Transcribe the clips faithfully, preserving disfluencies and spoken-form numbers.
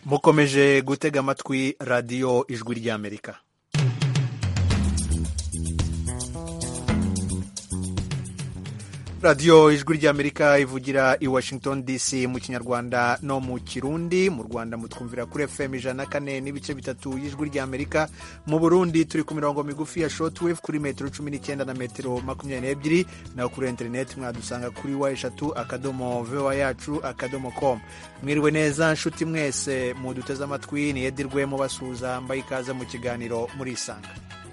mukomeje gutega amatwi radiyo ijwi ry'Amerika. radiyo ijwi ry'Amerika ivugira i Washington D C mu kinyarwanda no mu kirundi. Mu Rwanda mutwumvira kuri F M ijana na kane n'ibice bitatu y'ijwi ry'Amerika. Mu Burundi turi ku mirongo migufi ya shortwave kuri metero cumi n'icyenda na metero makumyabiri n'ebyiri, naho kuri internet mwadusanga kuri wa eshatu akadomo voa yacu akadomo com. Mwiriwe neza nshuti mwese muduteze amatwi, ni Edirwe mubasuhuza, mbaye ikaze mu kiganiro muri Isanga.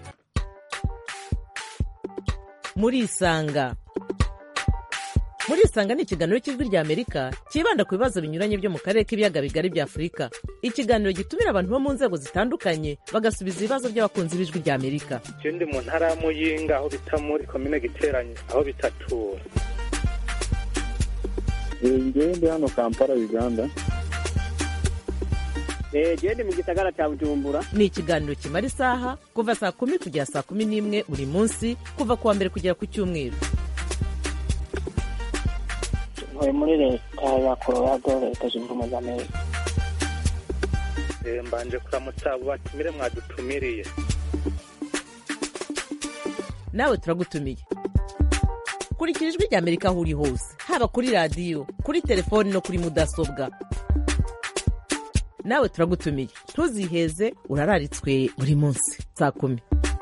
Muri Isanga Muri Isanga ni ikiganiro cy'ijwi ry'Amerika kibanda ku bibazo binyuranye byo mu karere k'ibiyaga bigari bya Afurika. Ikiganiro gitumira abantu bo mu nzego zitandukanye bagasubiza ibibazo by'abakunzi b'ijwi ry'Amerika. Je ndi mu ntara ya Muyinga aho bita muri komine Giteranye aho bitatura. Ngewe ndi hano Kampala, Uganda. Eh, je ndi mu gisagara cya Bujumbura. Ni ikiganiro kimara isaha kuva saa kumi kugera saa kumi n'imwe buri munsi, kuva kuwa mbere kugera ku cyumweru. Ntuye muri leta ya Colorado, leta zunze ubumwe za Amerika. Eh, mbanje kuramutsa abo batumire mwadutumiriye. Nawe turagutumiye. Kurikira ijwi ry'Amerika aho uri hose, haba kuri radiyo, kuri telefoni no kuri mudasobwa. Nawe turagutumiye, ntuziheze, urararitswe buri munsi saa kumi.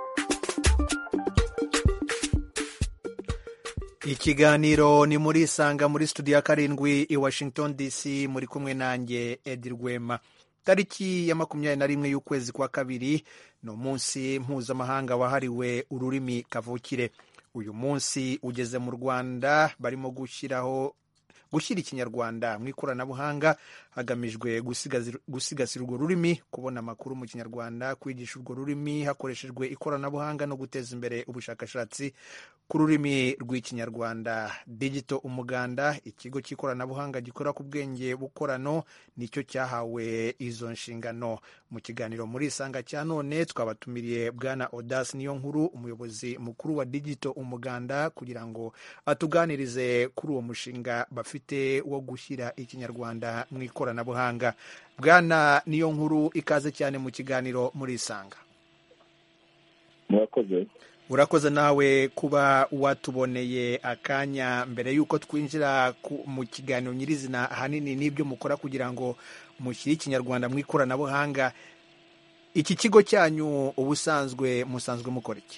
Ikiganiro ni muri Isanga muri studio ya karindwi i Washington D C, muri kumwe nanjye Edirwema. Tariki ya makumyabiri na rimwe y'ukwezi kwa kabiri ni umunsi mpuzamahanga wahariwe ururimi kavukire. Uyu munsi ugeze mu Rwanda, barimo gushyiraho gushyira ikinyarwanda mu ikoranabuhanga hagamijwe gusigasira urwo rurimi, kubona amakuru mu kinyarwanda, kwigisha urwo rurimi hakoreshejwe ikoranabuhanga no guteza imbere ubushakashatsi ku rurimi rw'ikinyarwanda. Digital Umuganda, ikigo cy'ikoranabuhanga gikora ku bwenge bukorano, nicyo cyahawe izo nshingano. Mu kiganiro muri Isanga cya none twabatumiriye Bwana Audace Niyonkuru, umuyobozi mukuru wa Digital Umuganda, kugira ngo atuganirize kuri uwo mushinga bafite wo gushyira ikinyarwanda mu ikoranabuhanga. Bwana Niyonkuru, ikaze cyane mu kiganiro muri Isanga. Murakoze. Urakoze nawe kuba watuboneye akanya mbere y'uko twinjira mu kiganiro nyirizina ahanini n'ibyo mukora kugira ngo mushyire ikinyarwanda mu ikoranabuhanga. Iki kigo cyanyu ubusanzwe musanzwe mukora iki?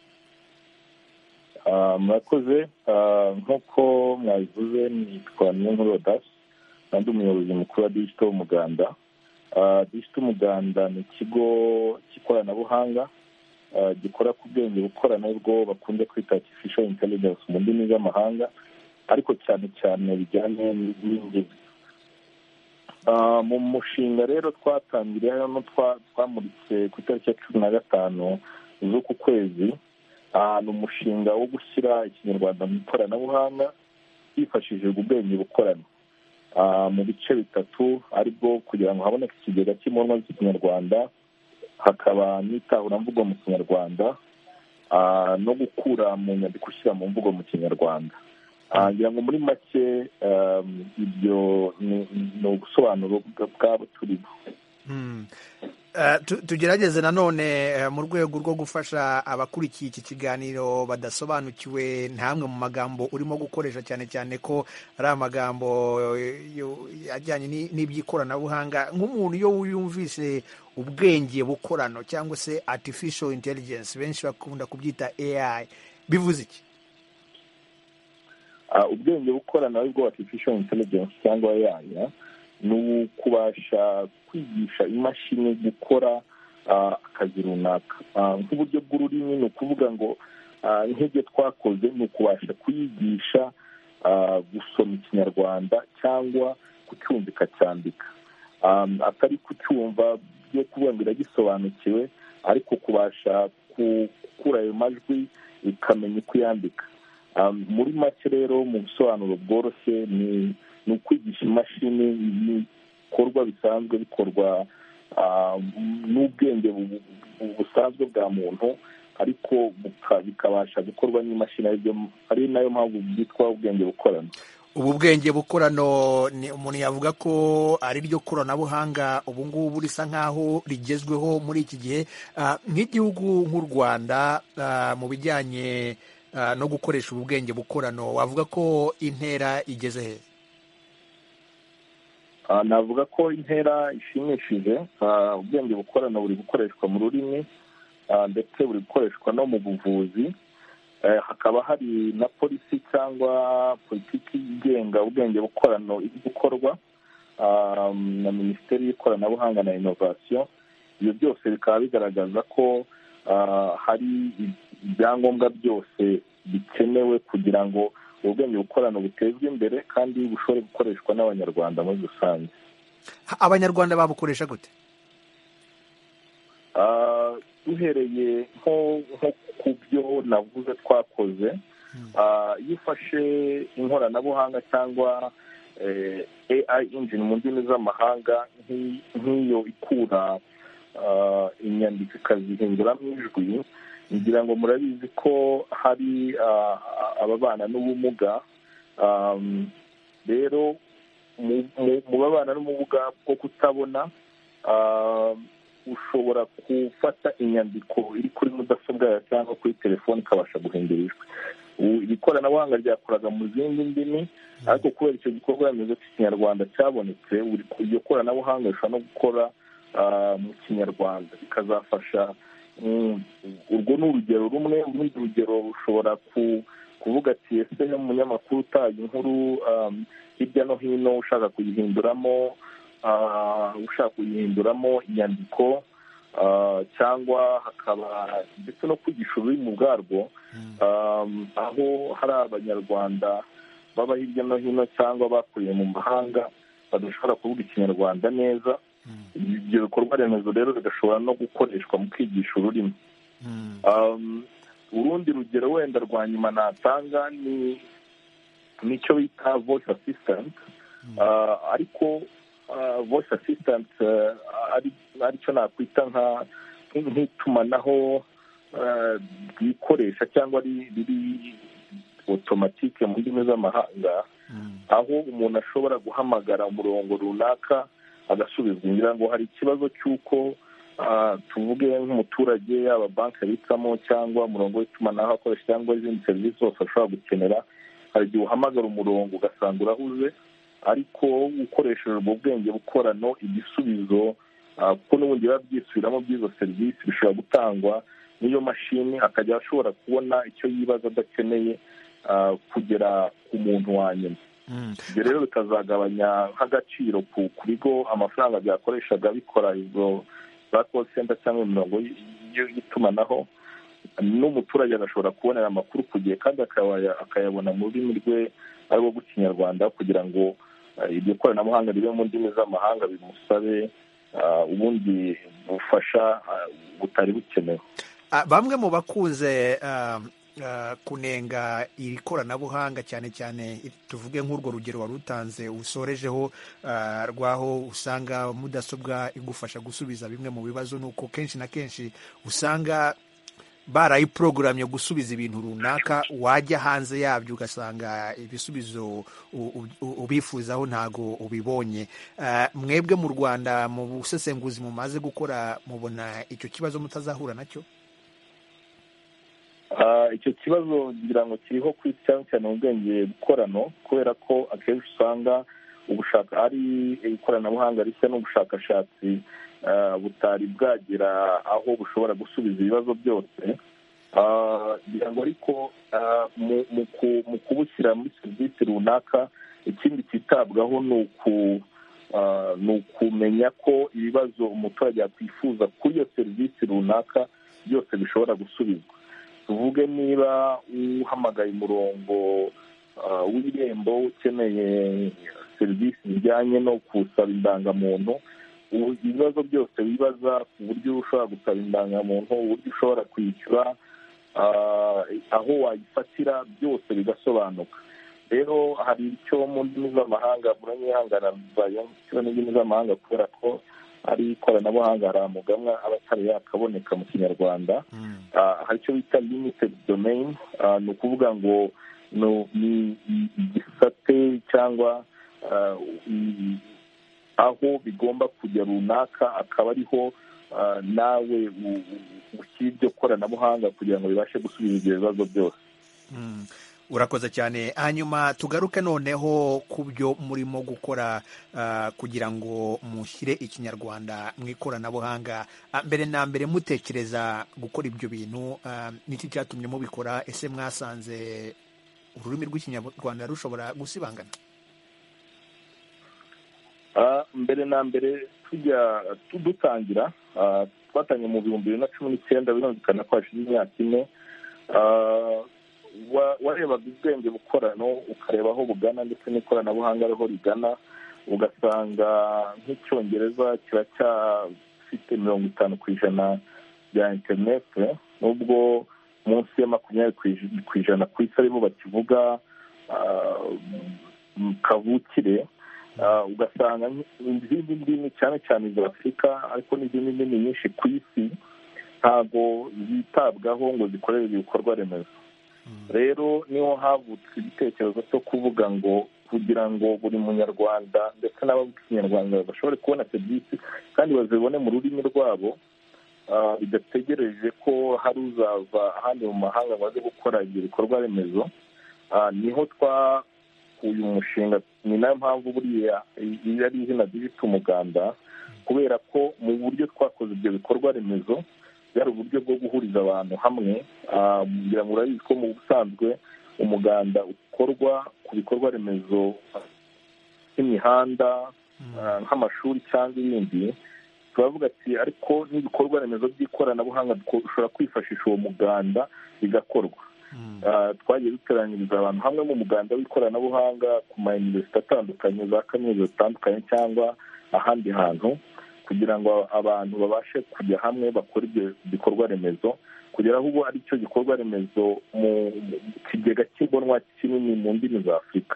Uh, murakoze. Uh, nk'uko mwabivuze, nitwa Niyonkuru Audace, kandi umuyobozi mukuru wa Digital Umuganda. Uh, Digital Umuganda ni ikigo cy'ikoranabuhanga Uh, gikora ku bwenge bukorano bwo bakunze kwita artificial intelligence mu ndimi z'amahanga, ariko cyane cyane bijyanye n'indimi. Uh, mu mushinga rero twatangiriye hano twamuritse ku itariki ya cumi na gatanu z'uku kwezi. Uh, ni umushinga wo gushyira ikinyarwanda mu ikoranabuhanga hifashishijwe ubwenge bukorano uh, mu bice bitatu, aribwo kugira ngo haboneke ikigega cy'imponwa z'ikinyarwanda, hakaba n'itahuramvugo mu kinyarwanda, uh, no gukura mu nyandiko ushyira mu mvugo mu kinyarwanda. Uh, ngira ngo muri make um, ibyo ni ubusobanuro bwabo turimo. Hmm. Uh, tugerageze nanone uh, mu rwego rwo gufasha abakurikiye iki kiganiro badasobanukiwe ntamwe mu magambo urimo gukoresha, cyane cyane ko ari amagambo ajyanye n'iby'ikoranabuhanga. Nk'umuntu iyo yumvise ubwenge bukorano cyangwa se artificial intelligence, benshi bakunda kubyita A I, bivuze iki? Uh, ubwenge bukorano aribwo artificial intelligence cyangwa A I, ya? Ni ukubasha kwigisha imashini gukora uh, akazi runaka. Uh, nk'uburyo bw'ururimi ni ukuvuga ngo uh, nk'ibyo twakoze ni ukubasha kuyigisha uh, gusoma ikinyarwanda cyangwa kucyumva ikacyandika. Um, atari kucyumva byo kuvuga ngo iragisobanukiwe, ariko kubasha gukura ayo majwi ikamenya uko yandika. Um, muri make rero mu busobanuro bworoshye ni ni ukwigisha imashini ibikorwa bisanzwe bikorwa uh, n'ubwenge busanzwe bwa muntu, ariko bikabasha gukorwa n'imashini, ari nayo mpamvu byitwa ubwenge bukorano. ubu bwenge bukorano ni umuntu yavuga ko ari ryo koranabuhanga ubu ngubu risa nk'aho rigezweho muri iki gihe. Nk'igihugu nk'u Rwanda mu bijyanye no gukoresha ubu bwenge bukorano wavuga ko intera igeze he? Navuga ko intera ishimishije. Ubwenge bukorano buri gukoreshwa mu rurimi ndetse buri gukoreshwa no mu buvuzi. Hakaba hari na polisi cyangwa politiki igenga ubwenge bukorano iri gukorwa na Minisiteri y'Ikoranabuhanga na Innovation. Ibyo byose bikaba bigaragaza ko hari ibyangombwa byose bikenewe kugira ngo ubwenge bukorano butezwe imbere kandi bushobore gukoreshwa n'Abanyarwanda muri rusange. Abanyarwanda babukoresha gute? Duhereye nko ku byo navuze twakoze, iyo ufashe inkoranabuhanga cyangwa A I engine mu ndimi z'amahanga nk'iyo ikura inyandiko ikazihinduramo ijwi, ngira ngo murabizi ko hari ababana n'ubumuga. Rero mu babana n'ubumuga bwo kutabona ushobora gufata inyandiko iri kuri mudasobwa yawe cyangwa kuri telefone ikabasha guhindura ijwi. Iri koranabuhanga ryakoraga mu zindi ndimi, ariko kubera icyo gikorwa remezo cy'ikinyarwanda cyabonetse, iryo koranabuhanga rishobora no gukora mu kinyarwanda bikazafasha. Urwo ni urugero rumwe. Urundi rugero ushobora kuvuga ati ese umunyamakuru utaye inkuru hirya no hino ushaka kuyihinduramo ushaka kuyihinduramo inyandiko, cyangwa hakaba ndetse no kwigisha ururimi ubwarwo, aho hari Abanyarwanda baba hirya no hino cyangwa bakuriye mu mahanga badashobora kuvuga ikinyarwanda neza. Ibyo bikorwa remezo rero bigashobora no gukoreshwa mu kwigisha ururimi. Urundi rugero wenda rwa nyuma natanga ni nicyo bita voice assistant, ariko voice assistant aricyo nakwita nk'itumanaho ryikoresha cyangwa riri automatique mu ndimi z'amahanga, aho umuntu ashobora guhamagara umurongo runaka agasubizwa. Ngira ngo hari ikibazo cy'uko tuvuge nk'umuturage yaba banki abitsamo cyangwa umurongo w'itumanaho akoresha cyangwa izindi serivisi zose ashobora gukenera, hari igihe uhamagara umurongo ugasanga urahuze, ariko ukoresheje ubwo bwenge bukorano igisubizo, kuko n'ubundi biba byisubiramo by'izo serivisi, bishobora gutangwa n'iyo mashini, akajya ashobora kubona icyo yibaza adakeneye kugera ku muntu wa nyuma. Ibyo rero bikazagabanya nk'agaciro ku bigo amafaranga byakoreshaga bikora izo za call center cyangwa imirongo y'itumanaho, n'umuturage agashobora kubonera amakuru ku gihe kandi akayabona mu rurimi rwe ari rwo rw'ikinyarwanda, kugira ngo iryo koranabuhanga ribe mu ndimi z'amahanga bimusabe ubundi bufasha butari bukenewe. Bamwe mu bakunze kunenga iri koranabuhanga cyane cyane tuvuge nk'urwo rugero wari utanze usorejeho rwaho usanga mudasobwa igufasha gusubiza bimwe mu bibazo, nuko kenshi na kenshi usanga barayiprogrammye gusubiza ibintu runaka, wajya hanze yabyo ugasanga ibisubizo ubifuzaho ntago ubibonye. Mwebwe mu Rwanda mu busesenguzi mumaze gukora, mubona icyo kibazo mutazahura nacyo? Icyo kibazo ngira ngo kiriho kuri cyane cyane mu bwenge bukorano, kubera ko akenshi usanga ubushaka ari ikoranabuhanga rishya n'ubushakashatsi butari bwagera aho bushobora gusubiza ibibazo byose. Ngira ngo ariko mu kubushyira muri serivisi runaka, ikindi cyitabwaho ni ukumenya ko ibibazo umuturage yakwifuza kuri iyo serivisi runaka byose bishobora gusubizwa. Tuvuge niba uhamagaye umurongo w'irembo ukeneye serivisi zijyanye no gusaba indangamuntu, ibibazo byose wibaza ku buryo ushobora gusaba indangamuntu, uburyo ushobora kwishyura, aho wayifatira byose bigasobanuka. Rero hari icyo mu ndimi z'amahanga, muranyihangana kiba n'indimi z'amahanga kubera ko ari ikoranabuhanga hari amugamwa aba atari yakaboneka mu kinyarwanda. Hari icyo bita limited domain, ni ukuvuga ngo ni igisate cyangwa aho bigomba kujya runaka, akaba ariho nawe ushyira iryo koranabuhanga kugira ngo bibashe gusubiza ibyo bibazo byose. Urakoze cyane. Hanyuma tugaruke noneho ku byo murimo gukora kugira ngo mushyire ikinyarwanda mu ikoranabuhanga. Mbere na mbere mutekereza gukora ibyo bintu, niki cyatumye mubikora? Ese mwasanze ururimi rw'ikinyarwanda rushobora gusibangana? Mbere na mbere tujya dutangira, twatangiye mu bihumbi bibiri na cumi n'icyenda, birumvikana ko hashize imyaka ine. Warebaga ubwenge bukorano ukareba aho bugana ndetse n'ikoranabuhanga ariho rigana, ugasanga nk'icyongereza kiracyafite mirongo itanu ku ijana bya interineti, nubwo munsi ya makumyabiri ku ijana ku isi aribo bakivuga kavukire. Ugasanga izindi ndimi cyane cyane iza Afurika ariko n'izindi ndimi nyinshi ku isi ntabwo zitabwaho ngo zikorere ibikorwa remezo. Rero niho havutse igitekerezo cyo kuvuga ngo kugira ngo buri munyarwanda ndetse n'abavuga ikinyarwanda bashobore kubona serivisi kandi bazibone mu rurimi rwabo, bidategereje ko hari uzava ahandi mu mahanga ngo aze gukora ibyo bikorwa remezo. Niho twakuye umushinga, ni nayo mpamvu buriya iyo ari izina ryitwa umuganda, kubera ko mu buryo twakoze ibyo bikorwa remezo byari uburyo bwo guhuriza abantu hamwe. Kugira ngo urabizi ko mu busanzwe umuganda ukorwa ku bikorwa remezo nk'imihanda, nk'amashuri cyangwa ibindi. Turavuga ati ariko n'ibikorwa remezo by'ikoranabuhanga dushobora kwifashisha uwo muganda bigakorwa. Twagiye duteranyiriza abantu hamwe mu muganda w'ikoranabuhanga ku ma university atandukanye, za kaminuza zitandukanye cyangwa ahandi hantu, kugira ngo abantu babashe kujya hamwe bakora ibyo bikorwa remezo, kugera aho ubu ari cyo gikorwa remezo mu kigega cy'imbonwa kinini mu ndimi za Afurika.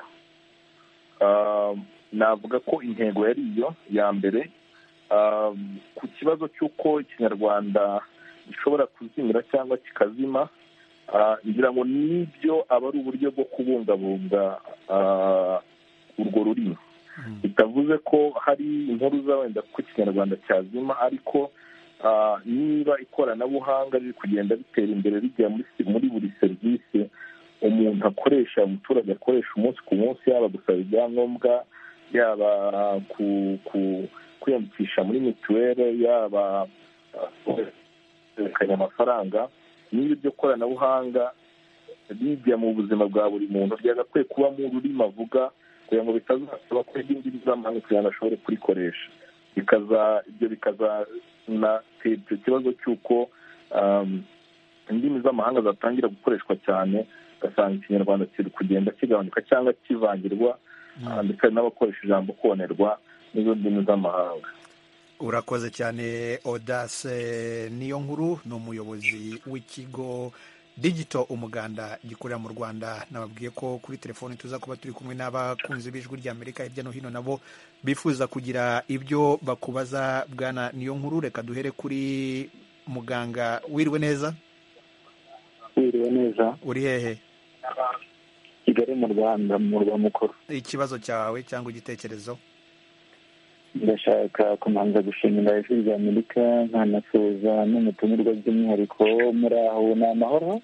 Navuga ko intego yari iyo ya mbere. Ku kibazo cy'uko ikinyarwanda gishobora kuzimira cyangwa kikazima, ngira ngo nibyo aba ari uburyo bwo kubungabunga urwo rurimi. Bitavuze ko hari impuruza wenda ko ikinyarwanda cyazima, ariko niba ikoranabuhanga riri kugenda bitera imbere rijya muri buri serivisi umuntu akoresha, umuturage akoresha umunsi ku munsi, yaba gusaba ibyangombwa, yaba kwiyandikisha muri mituweli, yaba kwerekana amafaranga, niba iryo koranabuhanga rijya mu buzima bwa buri muntu ryagakwiye kuba mu rurimi avuga, kugira ngo bitazasaba ko indimi z'amahanga kugira ngo ashobore kurikoresha. Ibyo bikazanatera icyo kibazo cy'uko indimi z'amahanga zatangira gukoreshwa cyane, ugasanga ikinyarwanda kiri kugenda kigabanuka cyangwa kivangirwa, ndetse n'abakoresha ijambo konerwa n'izo ndimi z'amahanga. Urakoze cyane Audace Niyonkuru, ni umuyobozi w'ikigo Digital Umuganda gikorera mu Rwanda. Nababwiye ko kuri telefoni tuza kuba turi kumwe n'abakunzi b'ijwi ry'Amerika hirya no hino, nabo bifuza kugira ibyo bakubaza. Bwana Niyonkuru, reka duhere kuri muganga. Wiriwe neza? Wiriwe neza. Uri hehe? Kigali mu Rwanda, mu murwa mukuru. Ikibazo cyawe cyangwa igitekerezo? Ndashaka kumanza gushimira ijwi ry'Amerika, nkanasoza n'umutumirwa by'umwihariko. Muri aho ni amahoro?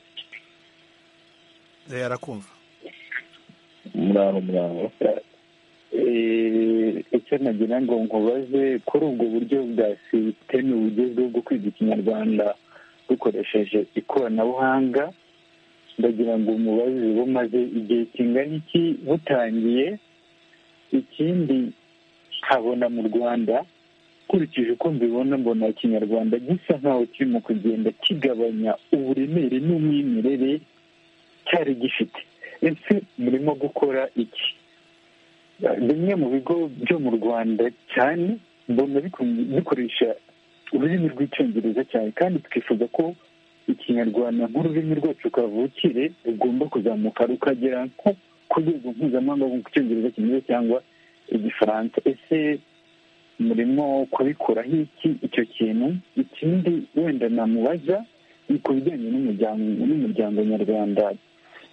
Arakumva. Muri aho muri aho. Icyo nagira ngo nkubaze kuri ubwo buryo bwa sisiteme bugezweho bwo kwiga ikinyarwanda dukoresheje ikoranabuhanga, ndagira ngo umubaze bumaze igihe kingana iki butangiye? Ikindi nkabona mu Rwanda, ukurikije uko mbibona, mbona ikinyarwanda gisa nkaho kirimo kugenda kigabanya uburemere n'umwimerere cyari gifite. Ese murimo gukora iki? Bimwe mu bigo byo mu Rwanda cyane mbona bikoresha ururimi rw'icyongereza cyane, kandi twifuza ko ikinyarwanda nk'ururimi rwacu kavukire rugomba kuzamuka rukagera nko ku rwego mpuzamahanga nk'uko icyongereza kimeze cyangwa igifaransa. Ese murimo kubikoraho iki icyo kintu? Ikindi wenda namubaza ni ku bijyanye n'umuryango n'umuryango nyarwanda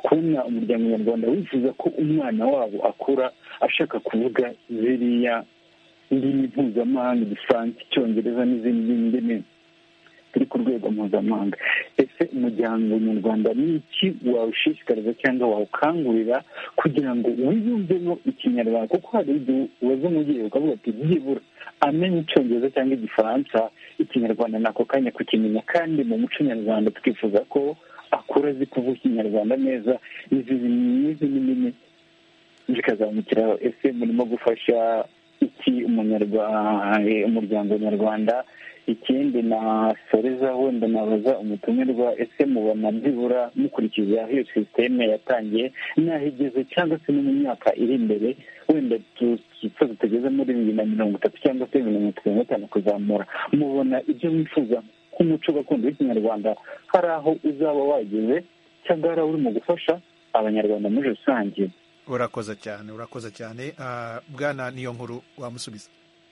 kubona umuryango nyarwanda wifuza ko umwana wabo akura ashaka kuvuga ziriya ndimi mpuzamahanga, igifaransa, icyongereza n'izindi ndimi turi ku rwego mpuzamahanga. Ese umuryango nyarwanda ni iki wawushishikariza cyangwa wawukangurira kugira ngo wiyumvemo ikinyarwanda? Kuko hari igihe ubaza umubyeyi ukavuga ati byibura amenye icyongereza cyangwa igifaransa, ikinyarwanda nako kanya kukimenya, kandi mu muco nyarwanda twifuza ko akura azi kuvuga ikinyarwanda neza, n'izindi ndimi zikazamukiraho. Ese murimo gufasha iki umuryango nyarwanda? Ikindi nasoreza wenda nabaza umutumirwa, ese mubona byibura mukurikiza aho iyo sisiteme yatangiye n'aho igeze, cyangwa se no mu myaka iri imbere, wenda twifuza tugeze muri bibiri na mirongo itatu cyangwa se bibiri na mirongo itatu na gatanu kuzamura, mubona ibyo mwifuza nk'umuco gakondo w'ikinyarwanda hari aho uzaba wageze, cyangwa hari aho urimo gufasha abanyarwanda muri rusange? urakoze cyane urakoze cyane. Bwana Niyonkuru wamusubiza.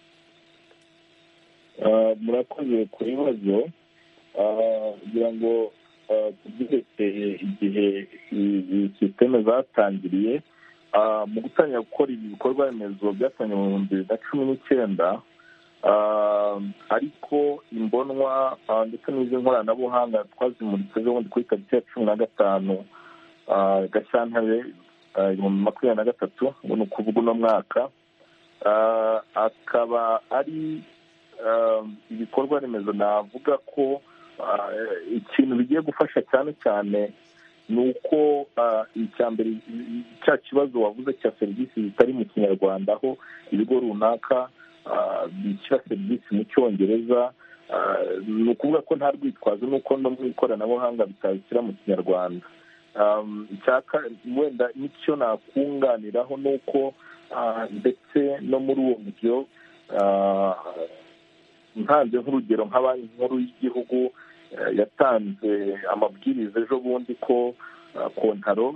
murakoze ku bibazo. kugira ngo tubyerekeye igihe iyi sisiteme zatangiriye, mu gutangira gukora ibi bikorwa remezo byatangiye mu bihumbi bibiri na cumi n'icyenda, ariko imbonwa ndetse n'izi nkoranabuhanga twazimuritse ubundi kuri tariki ya cumi na gatanu Gashyantare ibihumbi makumyabiri na gatatu, ngo ni ukuvuga uno mwaka. akaba ari ibikorwa remezo navuga ko ikintu bigiye gufasha cyane cyane ni uko icya mbere cya kibazo wavuze cya serivisi zitari mu kinyarwanda, aho ibigo runaka bishyira serivisi mu cyongereza, ni ukuvuga ko nta rwitwazo n'uko no mu ikoranabuhanga bitabishyira mu kinyarwanda. wenda n'icyo nakunganiraho ni uko ndetse no muri uwo buryo ntanze nk'urugero nka banki nkuru y'igihugu yatanze amabwiriza ejo bundi ko kontaro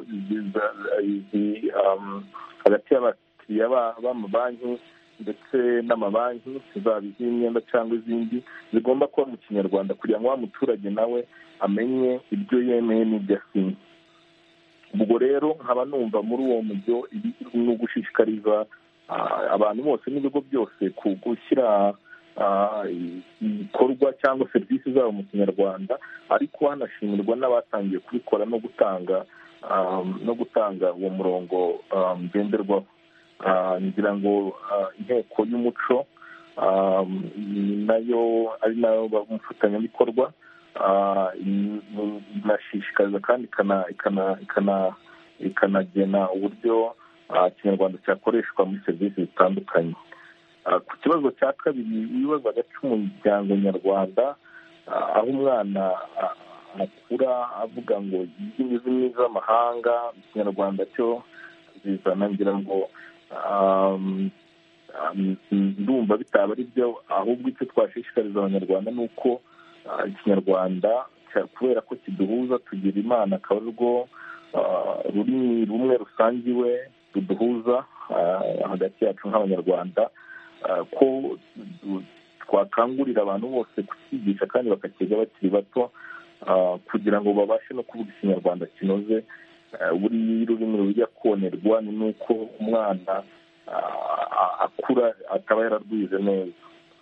hagati y'abakiriya b'amabanki ndetse n'amabanki, zaba iz'imyenda cyangwa izindi, zigomba kuba mu kinyarwanda kugira ngo wa muturage nawe amenye ibyo yemeye n'ibyo asinye. ubwo rero nkaba numva muri uwo mujyo ni ugushishikariza abantu bose n'ibigo byose gushyira ibikorwa cyangwa serivisi zabo mu kinyarwanda, ariko hanashimirwa n'abatangiye kubikora no gutanga no gutanga uwo murongo ngenderwaho. ngira ngo inteko y'umuco nayo ari nayo umufatanyabikorwa, inashishikariza kandi ikanagena uburyo ikinyarwanda cyakoreshwa muri serivisi zitandukanye. ku kibazo cya kabiri wibazaga cy'umuryango nyarwanda, aho umwana akura avuga ngo indimi zimwe z'amahanga, ikinyarwanda cyo zizana, ngira ngo ndumva bitaba ari byo, ahubwo icyo twashishikariza abanyarwanda ni uko ikinyarwanda kubera ko kiduhuza, tugira imana akaba arirwo rurimi rumwe rusangiwe ruduhuza hagati yacu nk'abanyarwanda, ko twakangurira abantu bose kukigisha kandi bakakiga bakiri bato, kugira ngo babashe no kuvuga ikinyarwanda kinoze. buri rurimi rujya konerwa ni nuko umwana akura ataba yararwize neza.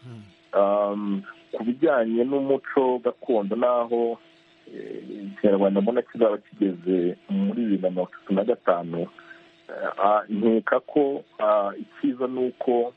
ku bijyanye n'umuco gakondo n'aho ikinyarwanda mbona kizaba kigeze muri bibiri na mirongo itatu na gatanu, nkeka ko icyiza ni uko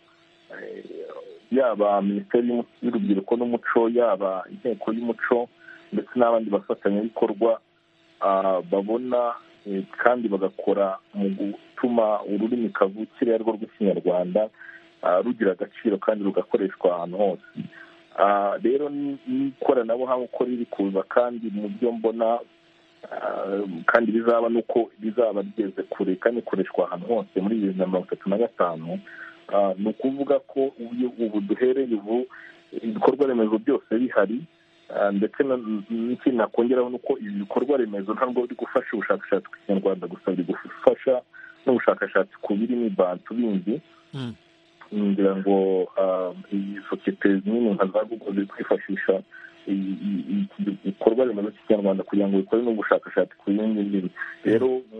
yaba minisiteri y'urubyiruko n'umuco, yaba inteko y'umuco ndetse n'abandi bafatanyabikorwa babona kandi bagakora mu gutuma ururimi kavukire arirwo rw'ikinyarwanda rugira agaciro kandi rugakoreshwa ahantu hose. rero n'ikoranabuhanga uko riri kuza kandi mu byo mbona kandi bizaba nuko bizaba rigeze kure kandi ikoreshwa ahantu hose muri bibiri na mirongo itatu na gatanu, ni ukuvuga ko ubu duhereye ubu ibikorwa remezo byose bihari, ndetse n'ikindi nakongeraho ni uko ibi bikorwa remezo ntabwo biri gufasha ubushakashatsi ku kinyarwanda gusa, biri gufasha n'ubushakashatsi ku birimi bantu bindi. ngira ngo sosiyete nini nka za Google ziri kwifashisha ibikorwa remezo cy'ikinyarwanda kugira ngo bikore n'ubushakashatsi ku bindi ndimi. rero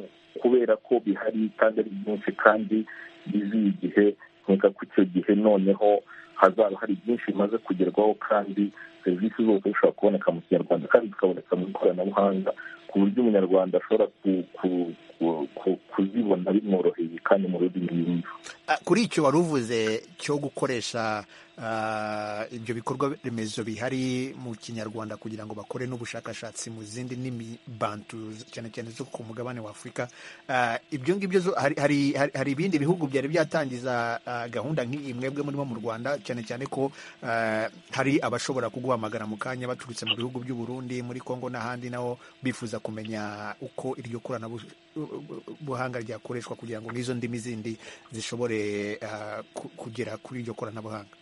ko bihari kandi ari byinshi kandi biziye igihe, nkeka ko icyo gihe noneho hazaba hari byinshi bimaze kugerwaho kandi serivisi zose zishobora kuboneka mu kinyarwanda kandi zikaboneka mu ikoranabuhanga ku buryo umunyarwanda ashobora kuzibona bimworoheye kandi mu rurimi yumva. Kuri icyo wari uvuze cyo gukoresha ibyo bikorwa remezo bihari mu kinyarwanda kugira ngo bakore n'ubushakashatsi mu zindi ndimi bantu cyane cyane zo ku mugabane wa Afurika, ibyo ngibyo hari hari ibindi bihugu byari byatangiza gahunda nk'iyi mwebwe murimo mu Rwanda, cyane cyane ko hari abashobora kuguhamagara mu kanya baturutse mu bihugu by'u Burundi, muri Kongo n'ahandi, naho bifuza kumenya uko iryo koranabuhanga ryakoreshwa kugira ngo n'izo ndimi zindi zishobore kugera kuri iryo koranabuhanga.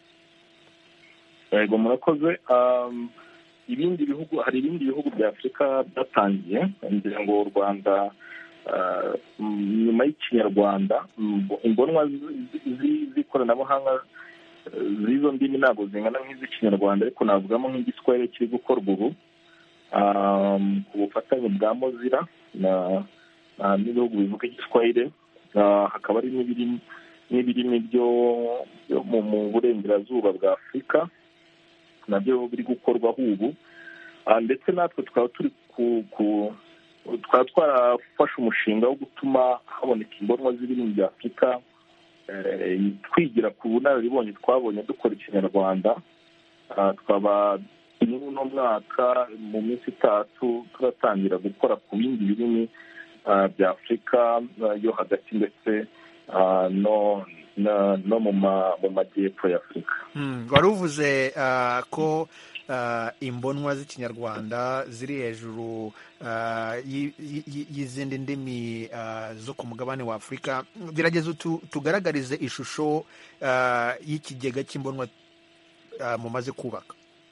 Yego, murakoze. Ibindi bihugu, hari ibindi bihugu bya Afurika byatangiye, ngira ngo u Rwanda nyuma y'ikinyarwanda imbonwa z'ikoranabuhanga z'izo ndimi ntabwo zingana nk'iz'ikinyarwanda, ariko navugamo nk'igiswahili kiri gukorwa ubu ku bufatanye bwa Mozilla n'ibihugu bivuga igiswahili. Hakaba hari n'ibirimi byo mu burengerazuba bwa Afurika nabyo biri gukorwaho ubu, ndetse natwe tukaba turi twaba twarafashe umushinga wo gutuma haboneka imbonwa z'ibirimi bya Afurika, twigira ku bunararibonye twabonye dukora ikinyarwanda. Twaba uno mwaka mu minsi itatu turatangira gukora ku bindi birimi bya Afurika yo hagati ndetse no no mu majyepfo ya Afurika. Wari uvuze ko imbonwa z'ikinyarwanda ziri hejuru y'izindi ndimi zo ku mugabane wa Afurika. Gerageza tugaragarize ishusho y'ikigega cy'imbonwa mumaze kubaka.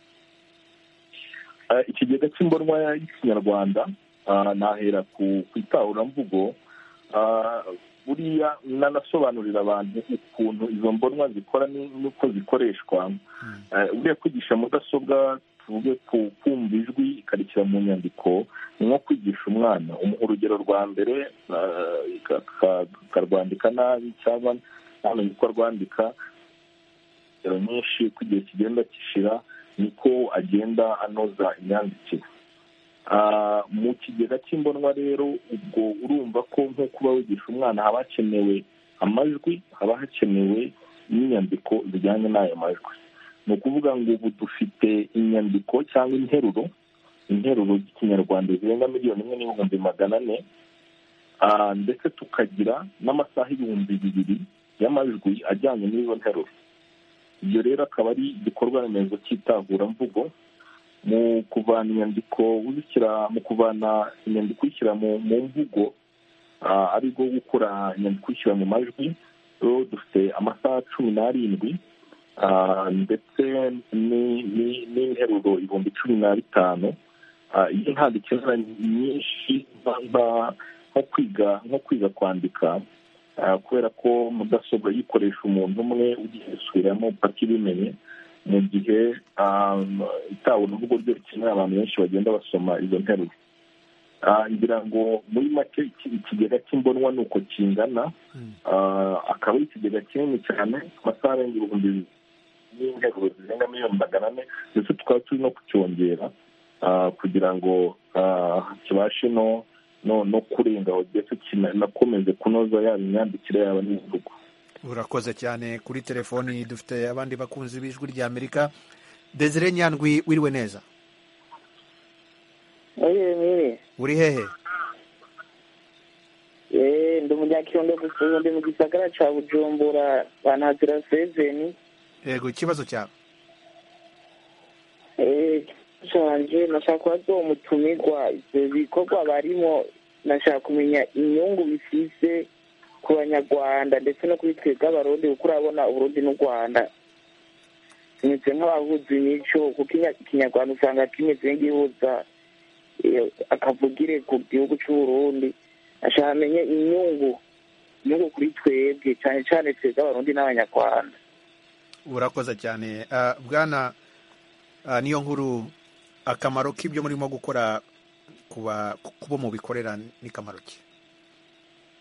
Ikigega cy'imbonwa y'ikinyarwanda nahera ku itahuramvugo. Buriya nanasobanurira abantu ukuntu izo mbonwa zikora n'uko zikoreshwa. Buriya kwigisha mudasobwa, tuvuge kumva ijwi ikarikira mu nyandiko, ni nko kwigisha umwana. Urugero rwa mbere akarwandika nabi cyangwa ntamenye uko arwandika, ingero nyinshi ko igihe kigenda gishira niko agenda anoza imyandikire. Mu kigega cy'imbonwa rero ubwo urumva ko nko kuba wigisha umwana haba hakenewe amajwi, haba hakenewe n'inyandiko zijyanye n'ayo majwi. Ni ukuvuga ngo ubu dufite inyandiko cyangwa interuro interuro z'ikinyarwanda zirenga miliyoni imwe n'ibihumbi magana ane, ndetse tukagira n'amasaha ibihumbi bibiri y'amajwi ajyanye n'izo nteruro. Ibyo rero akaba ari igikorwa remezo cy'itahuramvugo mu kuvana inyandiko uzishyira mu kuvana inyandiko uyishyira mu mvugo, ari bwo gukora inyandiko uyishyira mu majwi. Rero dufite amasaha cumi n'arindwi ndetse n'interuro ibihumbi cumi na bitanu. Iyo nta dukenera nyinshi nko kwiga nko kwiga kwandika, kubera ko mudasobwa yikoresha umuntu umwe ugisubiramo paka ibimenye, mu gihe itahuramvugo ryo rikenera abantu benshi bagenda basoma izo nteruro. Ngira ngo muri make ikigega cy'imbonwa ni uko kingana, akaba ari ikigega kinini cyane, amasaha arenga ibihumbi bibiri n'interuro zirenga miliyoni magana ane, ndetse tukaba turi no kucyongera kugira ngo kibashe no no kurengaho ndetse kinakomeze kunoza yaba imyandikire yaba n'imvugo. Urakoze cyane. Kuri telefoni dufite abandi bakunzi b'ijwi rya Amerika. Desire Nyandwi, wiriwe neza? Oye mire. Uri hehe? Eh, ndi umunyakirundo gusubiza ndi mu gisagara ca Bujumbura, banazira seven. Yego, ikibazo cyawe? Eh, canje nashaka kubaza uwo mutumirwa ivyo bikorwa barimo, nashaka kumenya inyungu bifise ku banyarwanda ndetse no kuri twebwe abarundi, kuko urabona Uburundi n'u Rwanda kimeze nk'abahuza imico, kuko ikinyarwanda usanga kimeze nk'igihuza akavugire ku gihugu c'Uburundi. Nashaka menye inyungu inyungu kuri twebwe, cyane cyane twebwe abarundi n'abanyarwanda. Urakoze cyane. Bwana niyo nkuru, akamaro k'ibyo murimo gukora kuba kubo mu bikorera ni kamaro ki?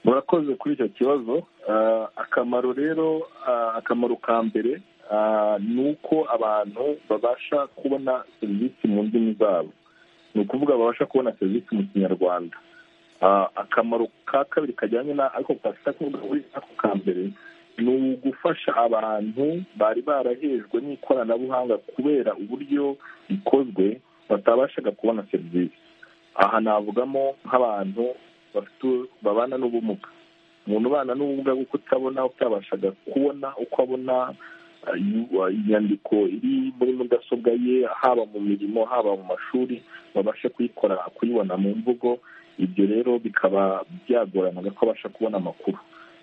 murakoze kuri icyo kibazo. Akamaro rero akamaro ka mbere ni uko abantu babasha kubona serivisi mu ndimi zabo, ni ukuvuga babasha kubona serivisi mu kinyarwanda. Akamaro ka kabiri kajyanye na ariko twafite kuri ako ka mbere ni ugufasha abantu bari barahejwe n'ikoranabuhanga kubera uburyo bikozwe batabashaga kubona serivisi. Aha navugamo nk'abantu babana n'ubumuga, umuntu ubana n'ubumuga bwo kutabona, utabashaga kubona uko abona inyandiko iri muri mudasobwa ye, haba mu mirimo haba mu mashuri, babasha kuyikora kuyibona mu mvugo. Ibyo rero bikaba byagoranaga ko abasha kubona amakuru.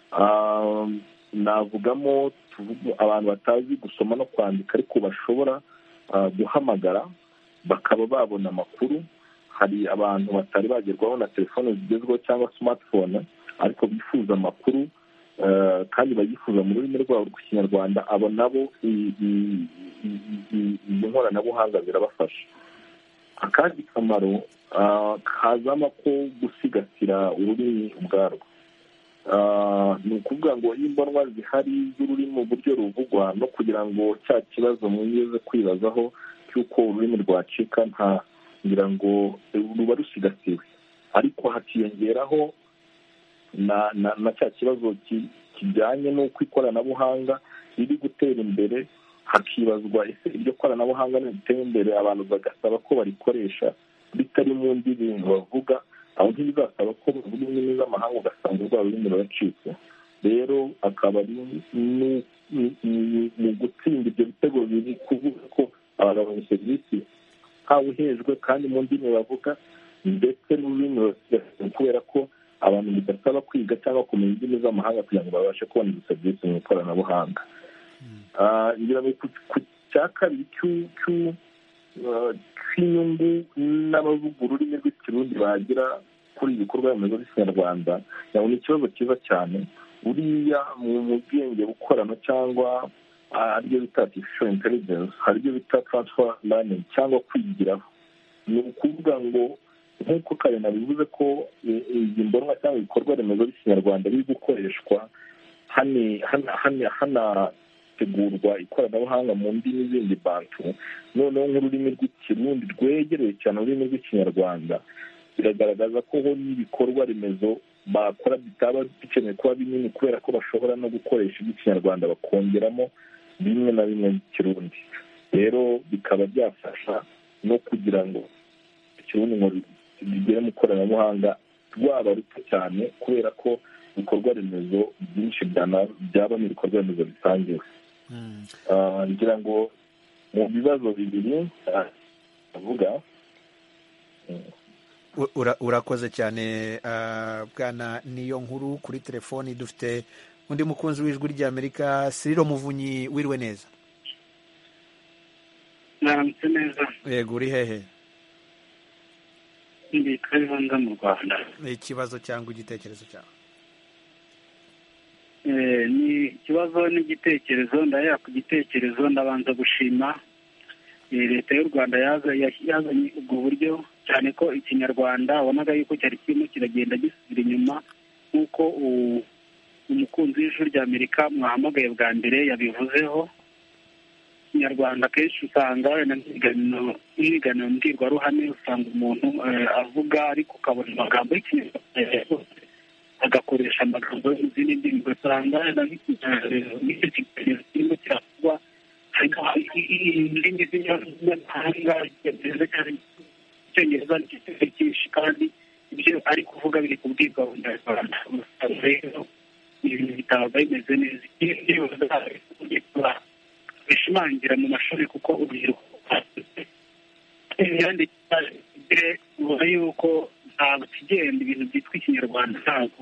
Navugamo abantu batazi gusoma no kwandika ariko bashobora guhamagara bakaba babona amakuru. Hari abantu batari bagerwaho na telefone zigezweho cyangwa smartphone ariko bifuza amakuru kandi bayifuza mu rurimi rwabo rw'ikinyarwanda. Abo nabo izi nkoranabuhanga zirabafasha. Akandi kamaro kazamo ko gusigasira ururimi ubwarwo. Ni ukuvuga ngo iyo imbonwa zihari z'ururimi uburyo ruvugwa, no kugira ngo cya kibazo mwigeze kwibazaho cy'uko ururimi rwacika, nta ngira ngo ruba rusigasiwe, ariko hakiyongeraho na na cya kibazo kijyanye n'uko ikoranabuhanga riri gutera imbere, hakibazwa ese iryo koranabuhanga riteye imbere abantu bagasaba ko barikoresha bitari mu ndimi bavuga, aho ntibizasaba ko bavuga indimi z'amahanga ugasanga urwa rurimi ruracitse. Rero akaba ari mu gutsinda ibyo bitego biri kuvuga ko abagabanya serivisi ntawe uhejwe kandi mu ndimi bavuga ndetse n'ururimi rurasigasirwa, kubera ko abantu bidasaba kwiga cyangwa kumenya indimi z'amahanga kugira ngo babashe kubona izo serivisi mu ikoranabuhanga. ngira ngo ku cya kabiri cy'inyungu n'abavuga ururimi rw'ikirundi bagira kuri ibi bikorwa remezo by'ikinyarwanda, ni ikibazo cyiza cyane. Buriya mu bwenge bukorano cyangwa aribyo bita artificial intelligence, hari ibyo bita transfer learning cyangwa kwigiraho. Ni ukuvuga ngo nk'uko Karena bivuze ko izi mbonwa cyangwa ibikorwa remezo by'ikinyarwanda biri gukoreshwa hanategurwa ikoranabuhanga mu ndimi zindi bantu, noneho nk'ururimi rw'ikirundi rwegereye cyane ururimi rw'ikinyarwanda, biragaragaza ko ho n'ibikorwa remezo bakora bitaba bikeneye kuba binini, kubera ko bashobora no gukoresha iby'ikinyarwanda bakongeramo bimwe na bimwe by'ikirundi. Rero bikaba byafasha no kugira ngo ikirundi ngo bigere mu ikoranabuhanga rwaba ruto cyane, kubera ko ibikorwa remezo byinshi byaba mu bikorwa remezo bisangiwe. ngira ngo mu bibazo bibiri avuga. Urakoze cyane bwana niyo nkuru. Kuri telefoni dufite undi mukunzi w'ijwi ry'Amerika, Cyril Muvunyi. Wiriwe neza? Naramutse neza. Yego, uri hehe? Ndi Kayonza mu Rwanda. Ikibazo cyangwa igitekerezo cyawe? Ni ikibazo n'igitekerezo. Ndahera ku gitekerezo. Ndabanza gushima leta y'u Rwanda yazanye ubwo buryo, cyane ko ikinyarwanda wabonaga yuko cyari kirimo kiragenda gisubira inyuma, nk'uko umukunzi w'ijwi ry'Amerika mwahamagaye bwa mbere yabivuzeho. Ikinyarwanda kenshi usanga wenda nk'ibiganiro mbwirwaruhame usanga umuntu avuga ariko ukabona amagambo y'ikinyarwanda agakoresha amagambo y'izindi ndimi, ugasanga wenda nk'icyo kiganiro kirimo kiravugwa indimi z'amahanga zimeze cyane icyongereza cyinshi, kandi ibyo ari kuvuga biri kubwirwa abanyarwanda. Rero ibintu bitaba bimeze neza. Ikindi bishimangira mu mashuri, kuko urubyiruko imyandikire ubona yuko ntabwo kigenda ibintu byitwa ikinyarwanda, ntabwo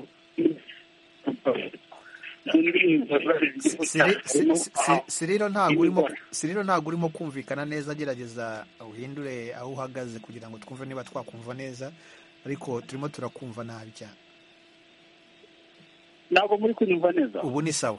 Siriro ntabwo urimo kumvikana neza. Gerageza uhindure aho uhagaze kugira ngo twumve niba twakumva neza, ariko turimo turakumva nabi cyane. Ntabwo muri kunyumva neza? Ubu ni sawa.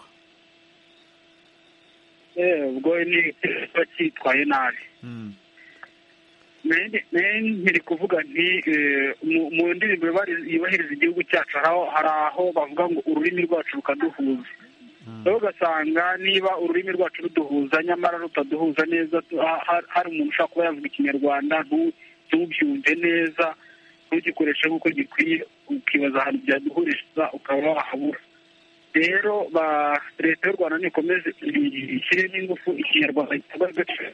Eh, ubwo ni kiba cyitwaye nabi. ntiri kuvuga nti mu ndirimbo yubahiriza igihugu cyacu hari aho bavuga ngo ururimi rwacu rukaduhuza, rero ugasanga niba ururimi rwacu ruduhuza nyamara rutaduhuza neza, hari umuntu ushobora kuba yavuga ikinyarwanda ntubyumve neza, ntugikoreshe nk'uko gikwiye, ukibaza ahantu byaduhuriza ukaba wahabura. rero leta y'u Rwanda nikomeze ishyiremo ingufu ikinyarwanda kitabwa agaciro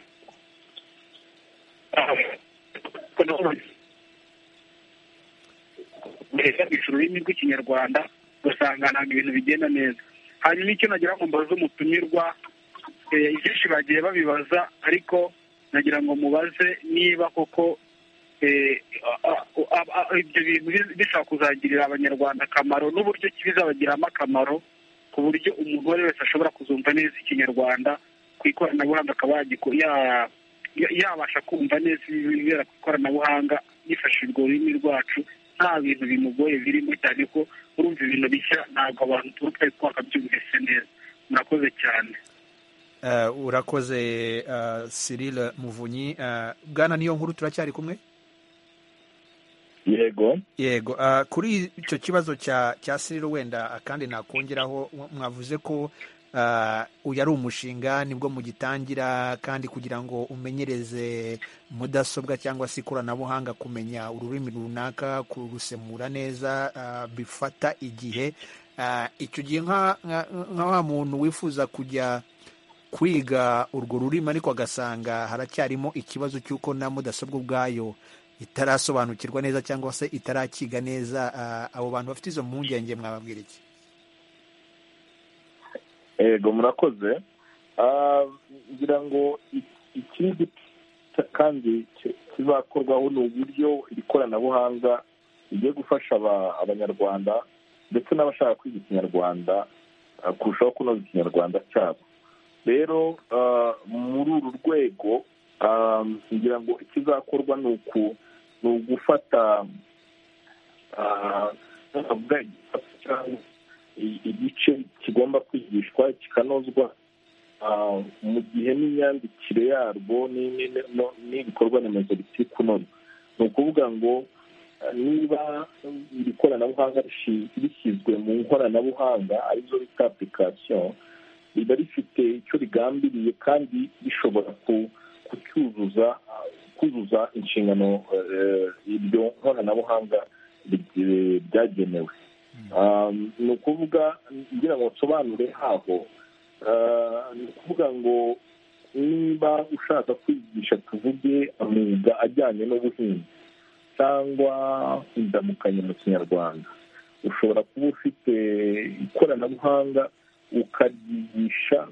ururimi rw'ikinyarwanda ugasanga ntabwo ibintu bigenda neza. hanyuma icyo nagira ngo mbaze umutumirwa, ibyinshi bagiye babibaza, ariko nagira ngo mubaze niba koko ibyo bintu bishobora kuzagirira abanyarwanda akamaro n'uburyo bizabagiramo akamaro, ku buryo umuntu uwo ari wese ashobora kuzumva neza ikinyarwanda ku ikoranabuhanga, akaba yabasha kumva neza ibibera ku ikoranabuhanga yifashishije urwo rurimi rwacu nta bintu bimugoye birimo, cyane ko urumva ibintu bishya ntabwo abantu tuba twakabyumvise neza. murakoze cyane. urakoze Cyril Muvunyi. bwana niyo nkuru turacyari kumwe? yego yego kuri icyo kibazo cya cya Cyril wenda kandi nakongeraho, mwavuze ko uyu ari umushinga nibwo mugitangira, kandi kugira ngo umenyereze mudasobwa cyangwa se ikoranabuhanga kumenya ururimi runaka kurusemura neza bifata igihe. icyo gihe nka wa muntu wifuza kujya kwiga urwo rurimi ariko agasanga haracyarimo ikibazo cy'uko na mudasobwa ubwayo itarasobanukirwa neza cyangwa se itarakiga neza, abo bantu bafite izo mpungenge mwababwira iki? yego murakoze. ngira ngo ikindi kandi kizakorwaho ni uburyo iri koranabuhanga rigiye gufasha abanyarwanda ndetse n'abashaka kwiga ikinyarwanda kurushaho kunoza ikinyarwanda cyabo. rero muri uru rwego ngira ngo ikizakorwa ni ugufata igice kigomba kwigishwa kikanozwa mu gihe n'imyandikire yarwo n'ibikorwa remezo bikiri kunozwa. ni ukuvuga ngo niba iri koranabuhanga rishyizwe mu nkoranabuhanga arizo bita application, riba rifite icyo rigambiriye kandi rishobora kucyuzuza kuzuza inshingano iryo nkoranabuhanga ryagenewe. ni ukuvuga ngira ngo nsobanure haho, ni ukuvuga ngo niba ushaka kwigisha tuvuge amwuga ajyanye n'ubuhinzi cyangwa indamukanyo mu kinyarwanda, ushobora kuba ufite ikoranabuhanga ukaryigisha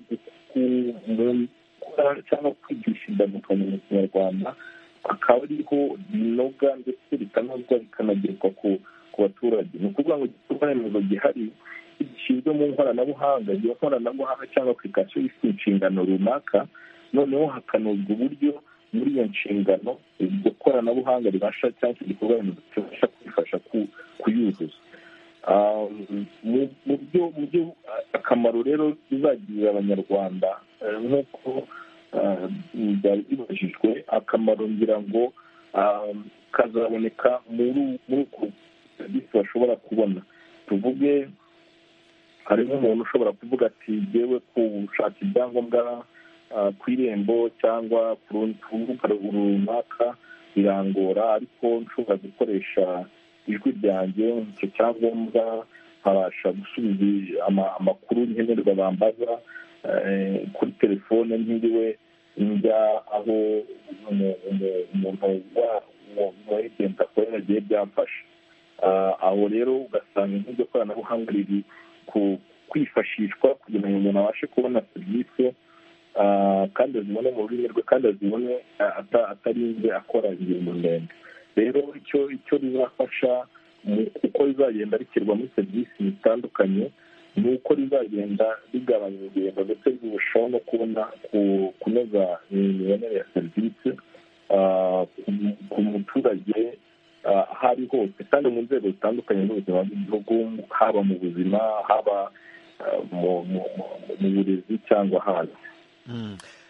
cyangwa kwigisha indamukanyo mu kinyarwanda, akaba ariho rinoga ndetse rikanozwa rikanagerwa ku baturage. ni ukuvuga ngo igikorwa remezo gihari gishyizwe mu nkoranabuhanga, iyo nkoranabuhanga cyangwa application ifite inshingano runaka, noneho hakanozwa uburyo muri iyo nshingano iryo koranabuhanga ribasha cyangwa igikorwa remezo kibasha kwifasha kuyuzuza. mu byo akamaro rero bizagirira abanyarwanda nk'uko byari bibajijwe, akamaro ngira ngo kazaboneka muri uko serivisi bashobora kubona. tuvuge harimo umuntu ushobora kuvuga ati yewe gushaka ibyangombwa ku irembo cyangwa ku rubuga runaka birangora, ariko nshobora gukoresha ijwi ryanjye icyo cyangombwa nkabasha gusubiza amakuru nkenerwa bambaza kuri telefone ntiriwe njya aho umuntu wagenda akorera agiye byamfasha. aho rero ugasanga nk'iryo koranabuhanga riri kwifashishwa kugira ngo umuntu abashe kubona serivisi kandi azibone mu rurimi rwe, kandi azibone atarinze akora ingendo ndende. rero icyo icyo rizafasha uko rizagenda rishyirwa muri serivisi zitandukanye, ni uko rizagenda rigabanya ingendo ndetse rirushaho no kubona kunoza imibonere ya serivisi ku muturage aho ari hose, kandi mu nzego zitandukanye z'ubuzima bw'igihugu, haba mu buzima, haba mu burezi cyangwa ahandi.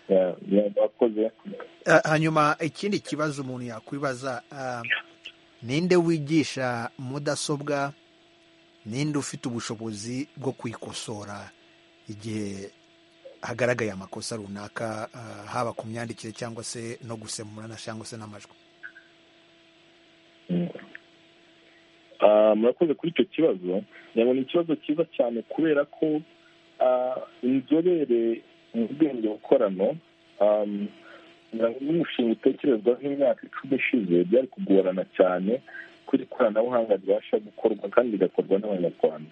yakoze. Hanyuma ikindi kibazo umuntu yakwibaza, ninde wigisha mudasobwa, ninde ufite ubushobozi bwo kuyikosora igihe hagaragaye amakosa runaka, haba ku myandikire cyangwa se no gusemurana cyangwa se n'amajwi? murakoze kuri icyo kibazo. ni ikibazo cyiza cyane kubera ko inzobere mu bwenge bukorano, n'umushinga utekerezwa nk'imyaka icumi ishize, byari kugorana cyane kuri ikoranabuhanga ribasha gukorwa kandi rigakorwa n'abanyarwanda.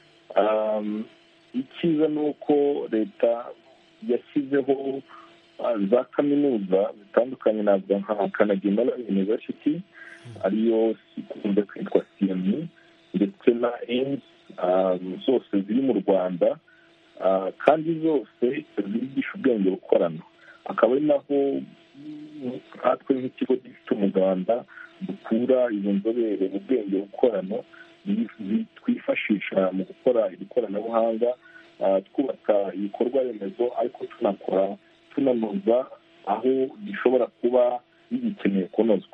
icyiza ni uko leta yashyizeho za kaminuza zitandukanye, navuga nka Carnegie Mellon University, ariyo ikunze kwitwa C M U, ndetse na A I M S, zose ziri mu Rwanda, kandi zose zigisha ubwenge bukorano. Akaba ari naho natwe nk'ikigo gifite umuganda dukura izo nzobere mu bwenge bukorano twifashisha mu gukora iri koranabuhanga, twubaka ibikorwa remezo, ariko tunakora tunanoza aho bishobora kuba bigikeneye kunozwa.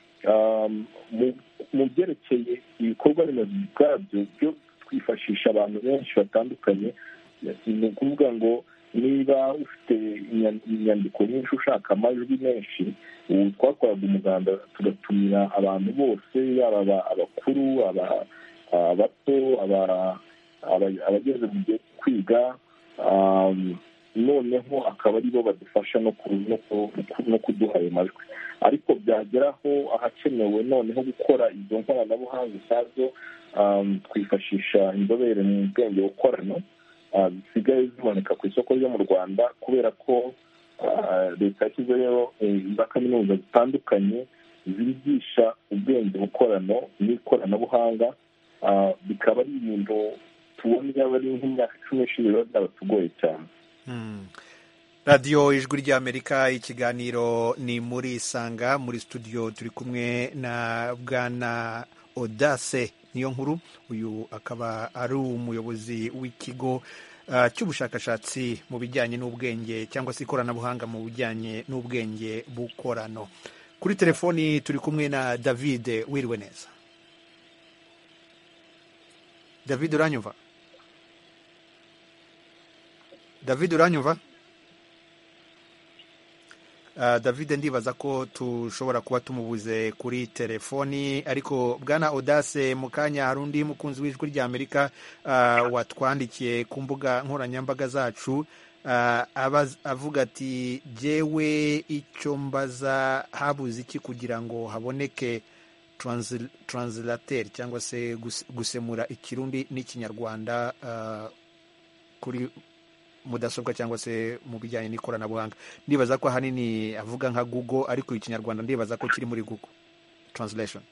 mu byerekeye ibikorwa remezo bwabyo byo twifashisha abantu benshi batandukanye. ni ukuvuga ngo niba ufite inyandiko nyinshi ushaka amajwi menshi, ubu twakoraga umuganda tugatumira abantu bose, yaba abakuru, abato, abageze mu gihe kwiga, noneho akaba ari bo badufasha no kuduha ayo majwi. ariko byageraho ahakenewe noneho gukora izo nkoranabuhanga zazo, twifashisha inzobere mu bwenge bukorano zisigaye ziboneka ku isoko ryo mu Rwanda, kubera ko leta yashyizeho za kaminuza zitandukanye zigisha ubwenge bukorano n'ikoranabuhanga. bikaba ari ibintu tubona yaba ari nk'imyaka icumi ishize biba byaratugoye cyane. radiyo ijwi ry'Amerika, ikiganiro ni muri Isanga. Muri studio turi kumwe na bwana Audace Niyonkuru. Uyu akaba ari umuyobozi w'ikigo uh, cy'ubushakashatsi mu bijyanye n'ubwenge cyangwa se ikoranabuhanga mu bijyanye n'ubwenge bukorano. Kuri telefoni turi kumwe na David. Wiriwe neza David, uranyumva? David, uranyumva? Uh, David ndibaza ko tushobora kuba tumubuze kuri telefoni, ariko bwana Audace, mu kanya hari undi mukunzi w'ijwi ry'Amerika uh, watwandikiye ku mbuga nkoranyambaga zacu, uh, avuga ati jewe icyo mbaza, habuze iki kugira ngo haboneke transil, translateur cyangwa se gusemura ikirundi n'ikinyarwanda uh, kuri mudasobwa cyangwa se mu bijyanye n'ikoranabuhanga. Ndibaza ko ahanini avuga nka Google, ariko ikinyarwanda ndibaza ko kiri muri Google Translation.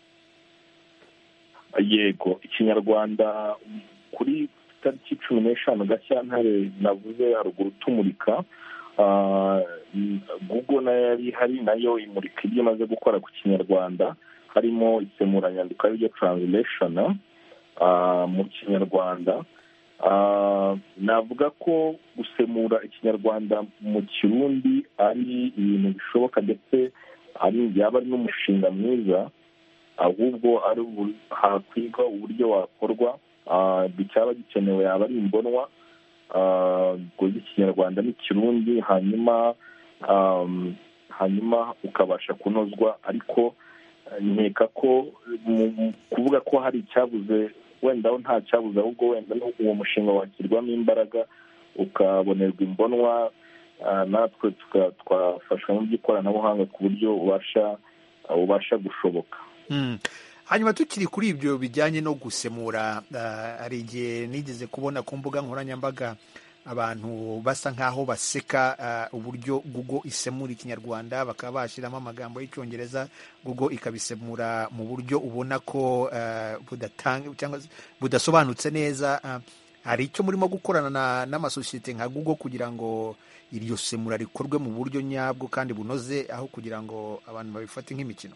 Yego, ikinyarwanda kuri tariki cumi n'eshanu Gashyantare navuze haruguru tumurika, uh, Google nayo yari hari, nayo imurika ibyo imaze gukora ku kinyarwanda, harimo isemuranyandiko y'ibyo translation uh, mu kinyarwanda. Uh, navuga ko gusemura ikinyarwanda mu kirundi ari ibintu bishoboka, ndetse ari yaba ari n'umushinga mwiza, ahubwo ari hakwigwa uburyo wakorwa. Bicyaba gikenewe yaba ari imbonwa guhuza ikinyarwanda n'ikirundi, hanyuma um, hanyuma ukabasha kunozwa. Ariko nkeka ko kuvuga ko hari icyabuze, wenda nta cyabuze, ahubwo wenda uwo mushinga wakirwamo imbaraga ukabonerwa imbonwa, natwe twafashwa mu by'ikoranabuhanga ku buryo ubasha ubasha gushoboka. Hanyuma tukiri kuri ibyo bijyanye no gusemura, hari igihe nigeze kubona ku mbuga nkoranyambaga abantu basa nk'aho baseka uburyo Google isemura ikinyarwanda, bakaba bashyiramo amagambo y'icyongereza, Google ikabisemura mu buryo ubona ko budatanga cyangwa budasobanutse neza. Hari icyo murimo gukorana n'amasosiyete nka Google kugira ngo iryo semura rikorwe mu buryo nyabwo kandi bunoze, aho kugira ngo abantu babifate nk'imikino?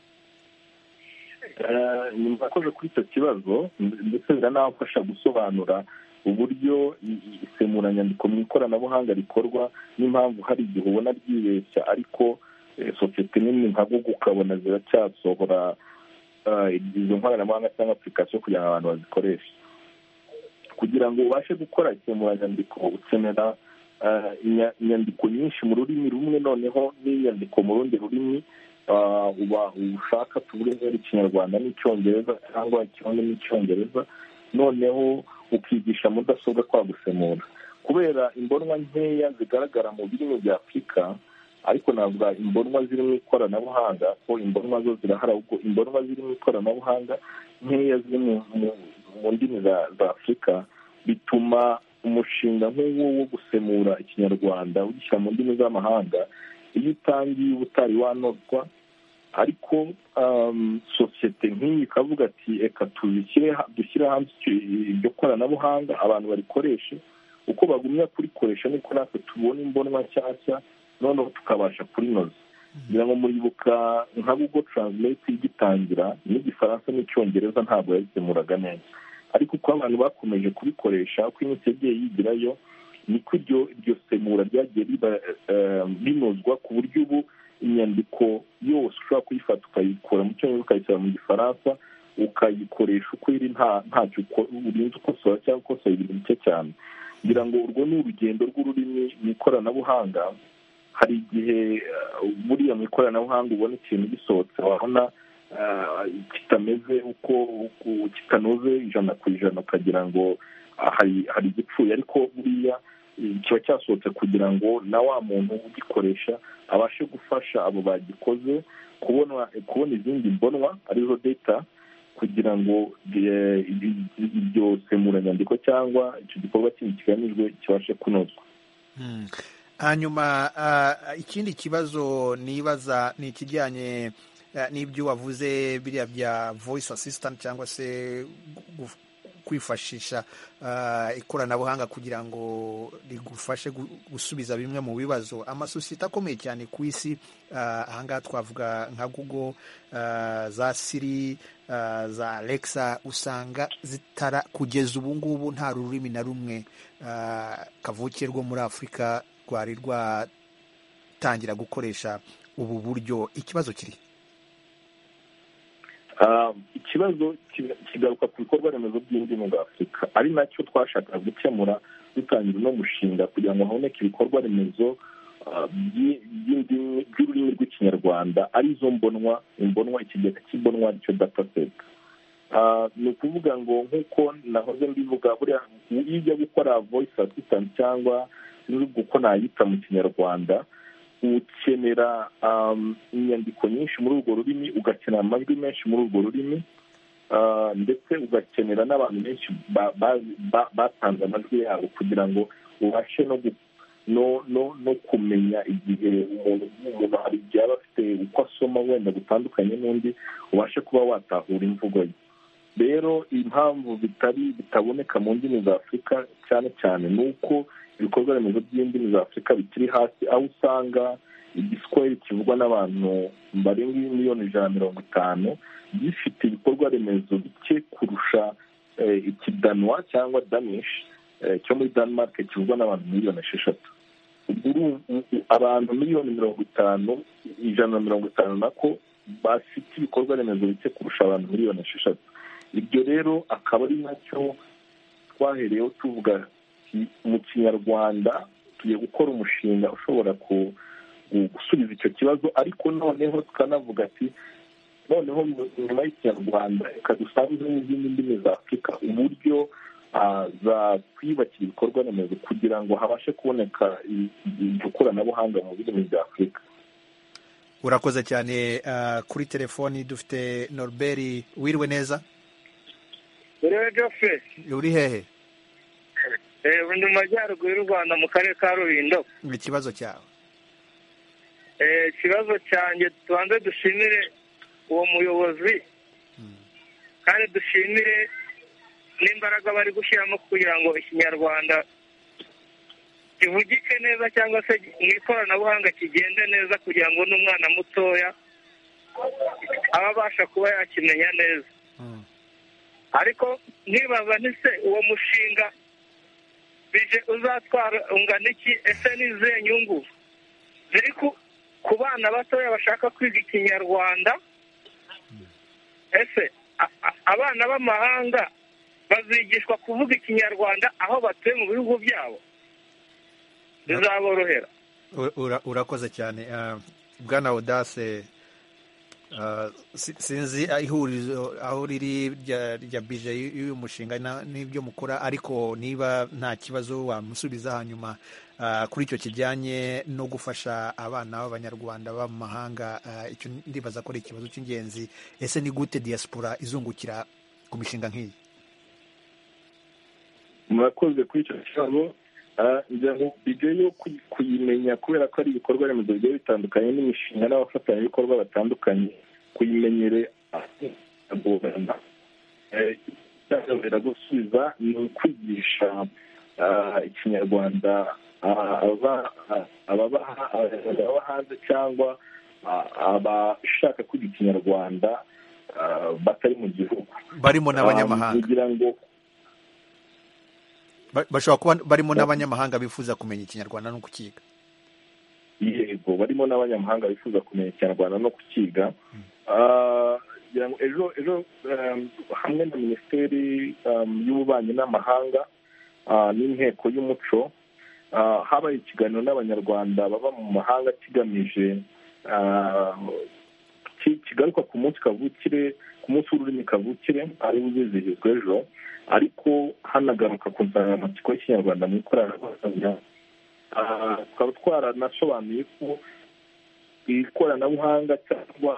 Murakoze kuri icyo kibazo, ndetse biranafasha gusobanura uburyo isemuranyandiko mu ikoranabuhanga rikorwa n'impamvu hari igihe ubona ryibeshya ariko sosiyete nini nka Google ukabona ziracyasohora izo nkoranabuhanga cyangwa application kugira ngo abantu bazikoreshe. Kugira ngo ubashe gukora isemuranyandiko ukenera inyandiko nyinshi mu rurimi rumwe, noneho n'inyandiko mu rundi rurimi uba ushaka tuvuge ikinyarwanda n'icyongereza cyangwa ikirundi n'icyongereza, noneho ukigisha mudasobwa kwagusemura. Kubera imbonwa nkeya zigaragara mu birimi bya Afurika, ariko navuga imbonwa ziri mu ikoranabuhanga ko imbonwa zo zirahari, ahubwo imbonwa ziri mu ikoranabuhanga nkeya ziri mu ndimi za Afurika, bituma umushinga nk'uwo wo gusemura ikinyarwanda ugishyira mu ndimi z'amahanga, iyo utangiye ubutari wanozwa, ariko sosiyete nk'iyi ikavuga ati reka dushyire hanze iryo koranabuhanga abantu barikoreshe, uko bagumya kurikoresha niko natwe tubona imbonwa nshyashya, noneho tukabasha kurinoza. kugira ngo muribuka nka Google Translate igitangira n'igifaransa n'icyongereza ntabwo yabisemuraga neza, ariko uko abantu bakomeje kubikoresha, uko iminsi yagiye yigirayo, niko iryo semura ryagiye binozwa ku buryo ubu inyandiko yose ushobora kuyifata ukayikura mu cyongereza ukayishyira mu gifaransa ukayikoresha uko iri, ntacyo urinze ukosora cyangwa ukosora ibintu bike cyane. kugira ngo urwo ni urugendo rw'ururimi mu ikoranabuhanga. Hari igihe buriya mu ikoranabuhanga ubona ikintu gisohotse wabona kitameze uko kitanoze ijana ku ijana, ukagira ngo hari hari igipfuye, ariko buriya kiba cyasohotse kugira ngo na wa muntu ugikoresha abashe gufasha abo bagikoze kubona kubona izindi mbonwa arizo data, kugira ngo iryo semuranyandiko cyangwa icyo gikorwa kindi kigamijwe kibashe kunozwa. Hanyuma ikindi kibazo nibaza ni ikijyanye n'ibyo wavuze biriya bya voice assistant cyangwa se kwifashisha ikoranabuhanga kugira ngo rigufashe gusubiza bimwe mu bibazo. Amasosiyete akomeye cyane ku isi, ahangaha twavuga nka Google, za Siri, za Alexa, usanga zitara kugeza ubu ngubu nta rurimi na rumwe kavukire rwo muri Afurika rwari rwatangira gukoresha ubu buryo. Ikibazo kiri ikibazo kigaruka ku bikorwa remezo by'indimi za Afurika, ari nacyo twashakaga gukemura dutangira uno mushinga, kugira ngo haboneke ibikorwa remezo by'ururimi rw'ikinyarwanda arizo mbonwa imbonwa ikigega cy'imbonwa aricyo data set. ni ukuvuga ngo nk'uko nahoze mbivuga, buriya iyo ujya gukora voice assistant cyangwa uko nayita mu kinyarwanda, ukenera inyandiko nyinshi muri urwo rurimi, ugakenera amajwi menshi muri urwo rurimi, ndetse ugakenera n'abantu benshi batanze amajwi yabo, kugira ngo ubashe no kumenya igihe umuntu hari igihe aba afite uko asoma wenda gutandukanye n'undi, ubashe kuba watahura imvugo ye. Rero impamvu bitari bitaboneka mu ndimi za Afurika cyane cyane ni uko ibikorwa remezo by'indimi za Afurika bikiri hasi, aho usanga igiswahili kivugwa n'abantu barenga miliyoni ijana na mirongo itanu gifite ibikorwa remezo bike kurusha ikidanwa cyangwa danish cyo muri Denmark kivugwa n'abantu miliyoni esheshatu. Abantu miliyoni mirongo itanu ijana na mirongo itanu nako bafite ibikorwa remezo bike kurusha abantu miliyoni esheshatu. Ibyo rero akaba ari nacyo twahereyeho tuvuga mu kinyarwanda tugiye gukora umushinga ushobora gusubiza icyo kibazo, ariko noneho tukanavuga ati noneho nyuma y'ikinyarwanda reka dusange n'izindi ndimi za Afurika uburyo zakwiyubakira ibikorwa remezo kugira ngo habashe kuboneka iryo koranabuhanga mu birimi bya Afurika. Urakoze cyane. Kuri telefoni dufite Norbert. Wiriwe neza? Uriwe Geoffrey? Uri hehe? Eh, ndi mu majyaruguru y'u Rwanda mu karere ka Rulindo. Ikibazo cyawe? Eh, ikibazo cyanjye tubanze dushimire uwo muyobozi, kandi dushimire n'imbaraga bari gushyiramo kugira ngo ikinyarwanda kivugike neza cyangwa se mu ikoranabuhanga kigende neza, kugira ngo n'umwana mutoya aba abasha kuba yakimenya neza. Ariko ntibaza ntise uwo mushinga bije uzatwara ungana iki, ese ni izihe nyungu ziri ku bana batoya bashaka kwiga ikinyarwanda? Ese abana b'amahanga bazigishwa kuvuga ikinyarwanda aho batuye mu bihugu byabo? Bizaborohera? Urakoze cyane bwana Audace. Sinzi ihurizo aho riri rya bije y'uyu mushinga n'ibyo mukora, ariko niba nta kibazo wamusubiza hanyuma kuri icyo kijyanye no gufasha abana b'abanyarwanda baba mu mahanga. Icyo ndibaza ko ari ikibazo cy'ingenzi. Ese ni gute diaspora izungukira ku mishinga nk'iyi? murakoze kuri icyo kibazo. ngira ngo bige yo kuyimenya kubera ko ari ibikorwa remezo bigiye bitandukanye n'imishinga n'abafatanyabikorwa batandukanye, kuyimenyere agorana. Icyazabera gusubiza ni ukwigisha ikinyarwanda ababa hanze cyangwa abashaka kwiga ikinyarwanda batari mu gihugu, barimo n'abanyamahanga. kugira ngo bashobora kuba barimo n'abanyamahanga bifuza kumenya ikinyarwanda no kukiga. Yego, barimo n'abanyamahanga bifuza kumenya ikinyarwanda no kukiga. ejo ejo hamwe na minisiteri y'ububanyi n'amahanga n'inteko y'umuco habaye ikiganiro n'abanyarwanda baba mu mahanga kigamije kigaruka ku munsi kavukire, ku munsi w'ururimi kavukire ari uzizihizwa ejo, ariko hanagaruka ku nsanganyamatsiko y'ikinyarwanda mu ikoranabuhanga. tukaba twaranasobanuye ko ikoranabuhanga cyangwa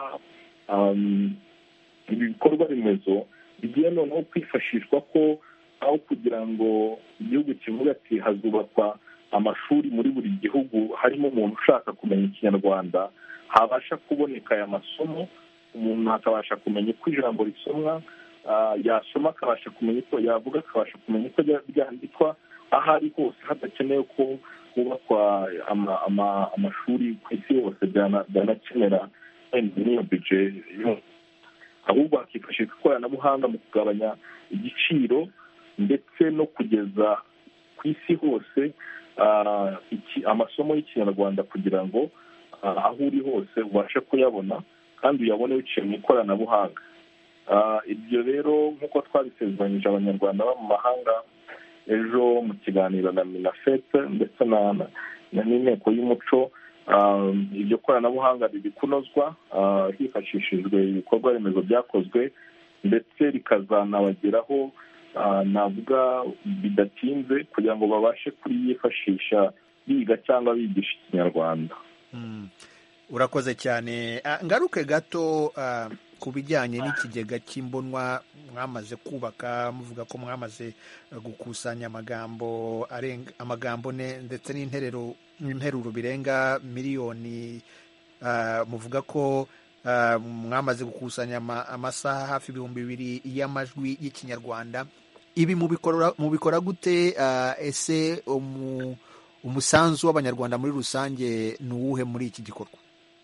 ibikorwa remezo bigiye noneho kwifashishwa ko aho kugira ngo igihugu kivuga ati hazubakwa amashuri muri buri gihugu harimo umuntu ushaka kumenya ikinyarwanda, habasha kuboneka aya masomo, umuntu akabasha kumenya uko ijambo risomwa, yasoma akabasha kumenya uko yavuga, akabasha kumenya uko byandikwa aho ari hose, hadakenewe ko hubakwa amashuri ku isi yose byanakenera n'iyo bije, ahubwo hakifashishwa ikoranabuhanga mu kugabanya igiciro ndetse no kugeza ku isi hose amasomo y'ikinyarwanda kugira ngo aho uri hose ubashe kuyabona kandi uyabone biciye mu ikoranabuhanga. Ibyo rero nk'uko twabisezeranyije abanyarwanda bo mu mahanga ejo mu kiganiro na minafete ndetse n'inteko y'umuco, iryo koranabuhanga riri kunozwa hifashishijwe ibikorwa remezo byakozwe ndetse rikazanabageraho navuga bidatinze kugira ngo babashe kuriyifashisha biga cyangwa bigisha ikinyarwanda. Urakoze cyane. Ngaruke gato ku bijyanye n'ikigega cy'imbonwa mwamaze kubaka, muvuga ko mwamaze gukusanya amagambo arenga amagambo ndetse n'interero n'interuro birenga miliyoni. Muvuga ko mwamaze gukusanya amasaha hafi ibihumbi bibiri y'amajwi y'ikinyarwanda. Ibi mubikora gute? Ese umusanzu w'abanyarwanda muri rusange ni uwuhe muri iki gikorwa?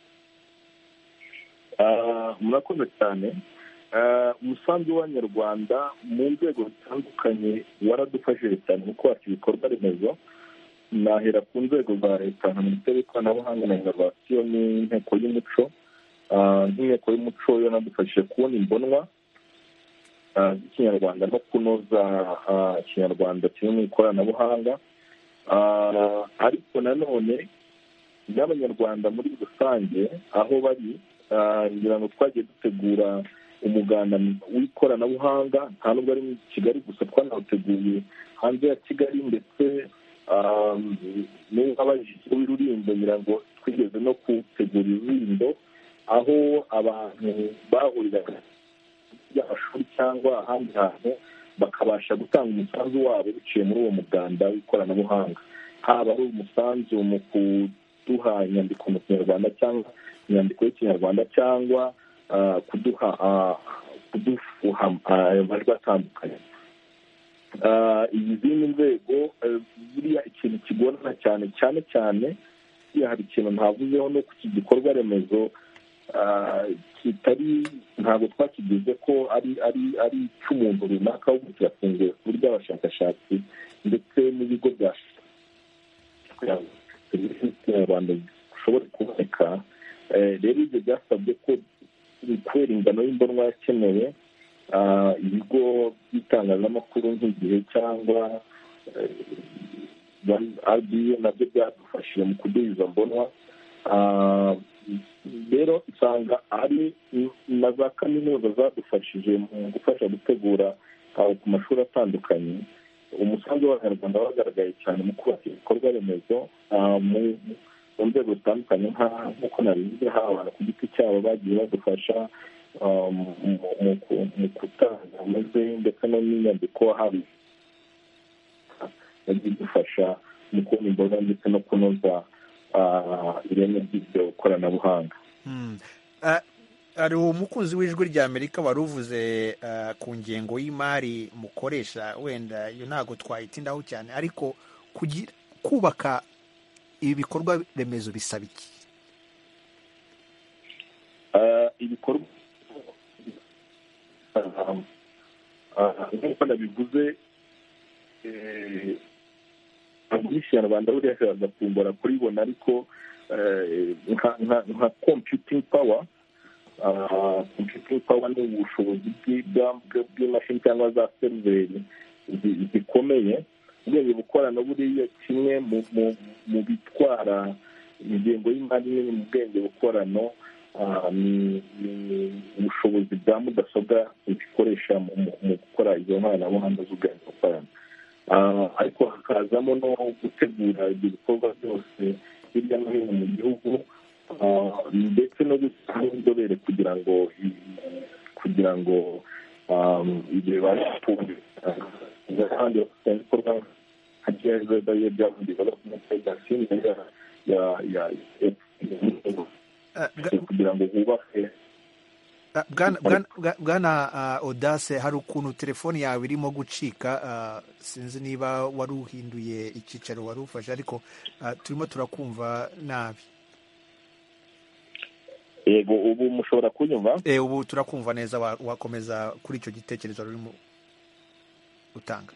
Murakoze cyane. Umusanzu w'abanyarwanda mu nzego zitandukanye waradufashije cyane mu kubaka ibikorwa remezo. Nahera ku nzego za leta nka minisiteri y'ikoranabuhanga na inovasiyo n'inteko y'umuco. Nk'inteko y'umuco yanadufashije kubona imbonwa z'ikinyarwanda no kunoza ikinyarwanda kiri mu ikoranabuhanga, ariko nanone n'abanyarwanda muri rusange aho bari, ngira ngo twagiye dutegura umuganda w'ikoranabuhanga, nta nubwo ari muri Kigali gusa, twanawuteguye hanze ya Kigali ndetse n'abajije w'Rulindo, ngira ngo twigeze no gutegura Rulindo aho abantu bahuriraga by'amashuri cyangwa ahandi hantu bakabasha gutanga umusanzu wabo biciye muri uwo muganda w'ikoranabuhanga, haba ari umusanzu mu kuduha inyandiko mu kinyarwanda cyangwa inyandiko y'ikinyarwanda cyangwa kuduha kudufuha ayo majwi atandukanye. izindi nzego buriya ikintu kigorana cyane cyane cyane hari ikintu ntavuzeho no ku gikorwa remezo kitari, ntabwo twakigize ko ari ari ari cy'umuntu runaka, ahubwo kirafunguye ku buryo abashakashatsi ndetse n'ibigo bya itangazamakuru nk'igihe cyangwa R B A nabyo byadufashije mu kuduha izo mbonwa. rero usanga ari na za kaminuza zadufashije mu gufasha gutegura ku mashuri atandukanye. Umusanzu w'abanyarwanda wagaragaye cyane mu kubaka ibikorwa remezo mu nzego zitandukanye nk'uko nabivuze, haba abantu ku giti cyabo bagiye badufasha mu gutanga amaze ndetse no n'inyandiko hari yagiye idufasha mu kubona imboga ndetse no kunoza ireme ry'iryo koranabuhanga. hari umukunzi w'ijwi rya Amerika wari uvuze ku ngengo y'imari mukoresha, wenda iyo ntabwo twayitindaho cyane, ariko kugira kubaka ibi bikorwa remezo bisaba iki? ibikorwa nk'uko nabivuze, byinshi Rwanda buriya ashobora kumbura kuribona, ariko nka computing power computing power ni ubushobozi bw'imashini cyangwa za seriveri zikomeye. ubwenge bukorano buriya kimwe mu bitwara ingengo y'imari nini mu bwenge bukorano ni ubushobozi bwa mudasobwa zikoresha mu gukora izo nkoranabuhanga z'ubwenge bukorano, ariko hakazamo no gutegura ibyo bikorwa byose hirya no hino mu gihugu, ndetse no gushyiraho inzobere kugira ngo kugira ngo ibyo bibashe kuboneka kandi bafite ibikorwa nka gereza ya development agency ya kugira ngo bubake. Bwana Audace, hari ukuntu telefoni yawe irimo gucika, sinzi niba wari uhinduye icyicaro wari ufashe, ariko turimo turakumva nabi. Yego, ubu mushobora kunyumva? Eh, ubu turakumva neza. Wakomeza kuri icyo gitekerezo urimo utanga.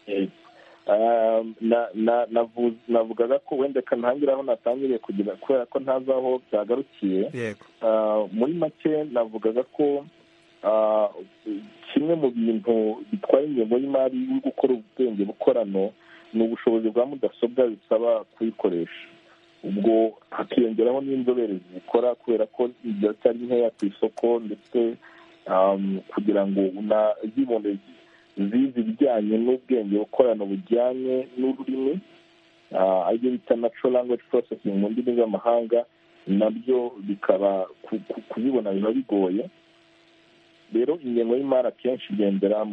navugaga ko wenda kantangira aho natangiriye kugira kubera ko ntazi aho byagarukiye. Muri make navugaga ko kimwe mu bintu bitwaye ingengo y'imari yo gukora ubwenge bukorano ni ubushobozi bwa mudasobwa bisaba kuyikoresha. ubwo hakiyongeraho n'inzobere zikora kubera ko ziracyari nkeya ku isoko, ndetse kugira ngo zibone zizi ibijyanye n'ubwenge bukorano bujyanye n'ururimi, aribyo bita natural language processing mu ndimi z'amahanga, nabyo bikaba kubibona biba bigoye. rero ingengo y'imari akenshi igendera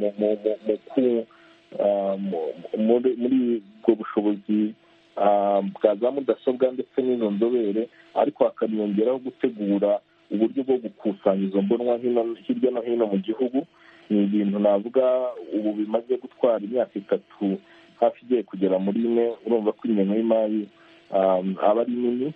muri ubwo bushobozi bwa za mudasobwa ndetse n'izo nzobere, ariko hakaniyongeraho gutegura uburyo bwo gukusanya izo mbonwa hirya no hino mu gihugu. ni ibintu navuga ubu bimaze gutwara imyaka itatu hafi igiye kugera muri ine. urumva ko ingengo y'imari aba ari nini.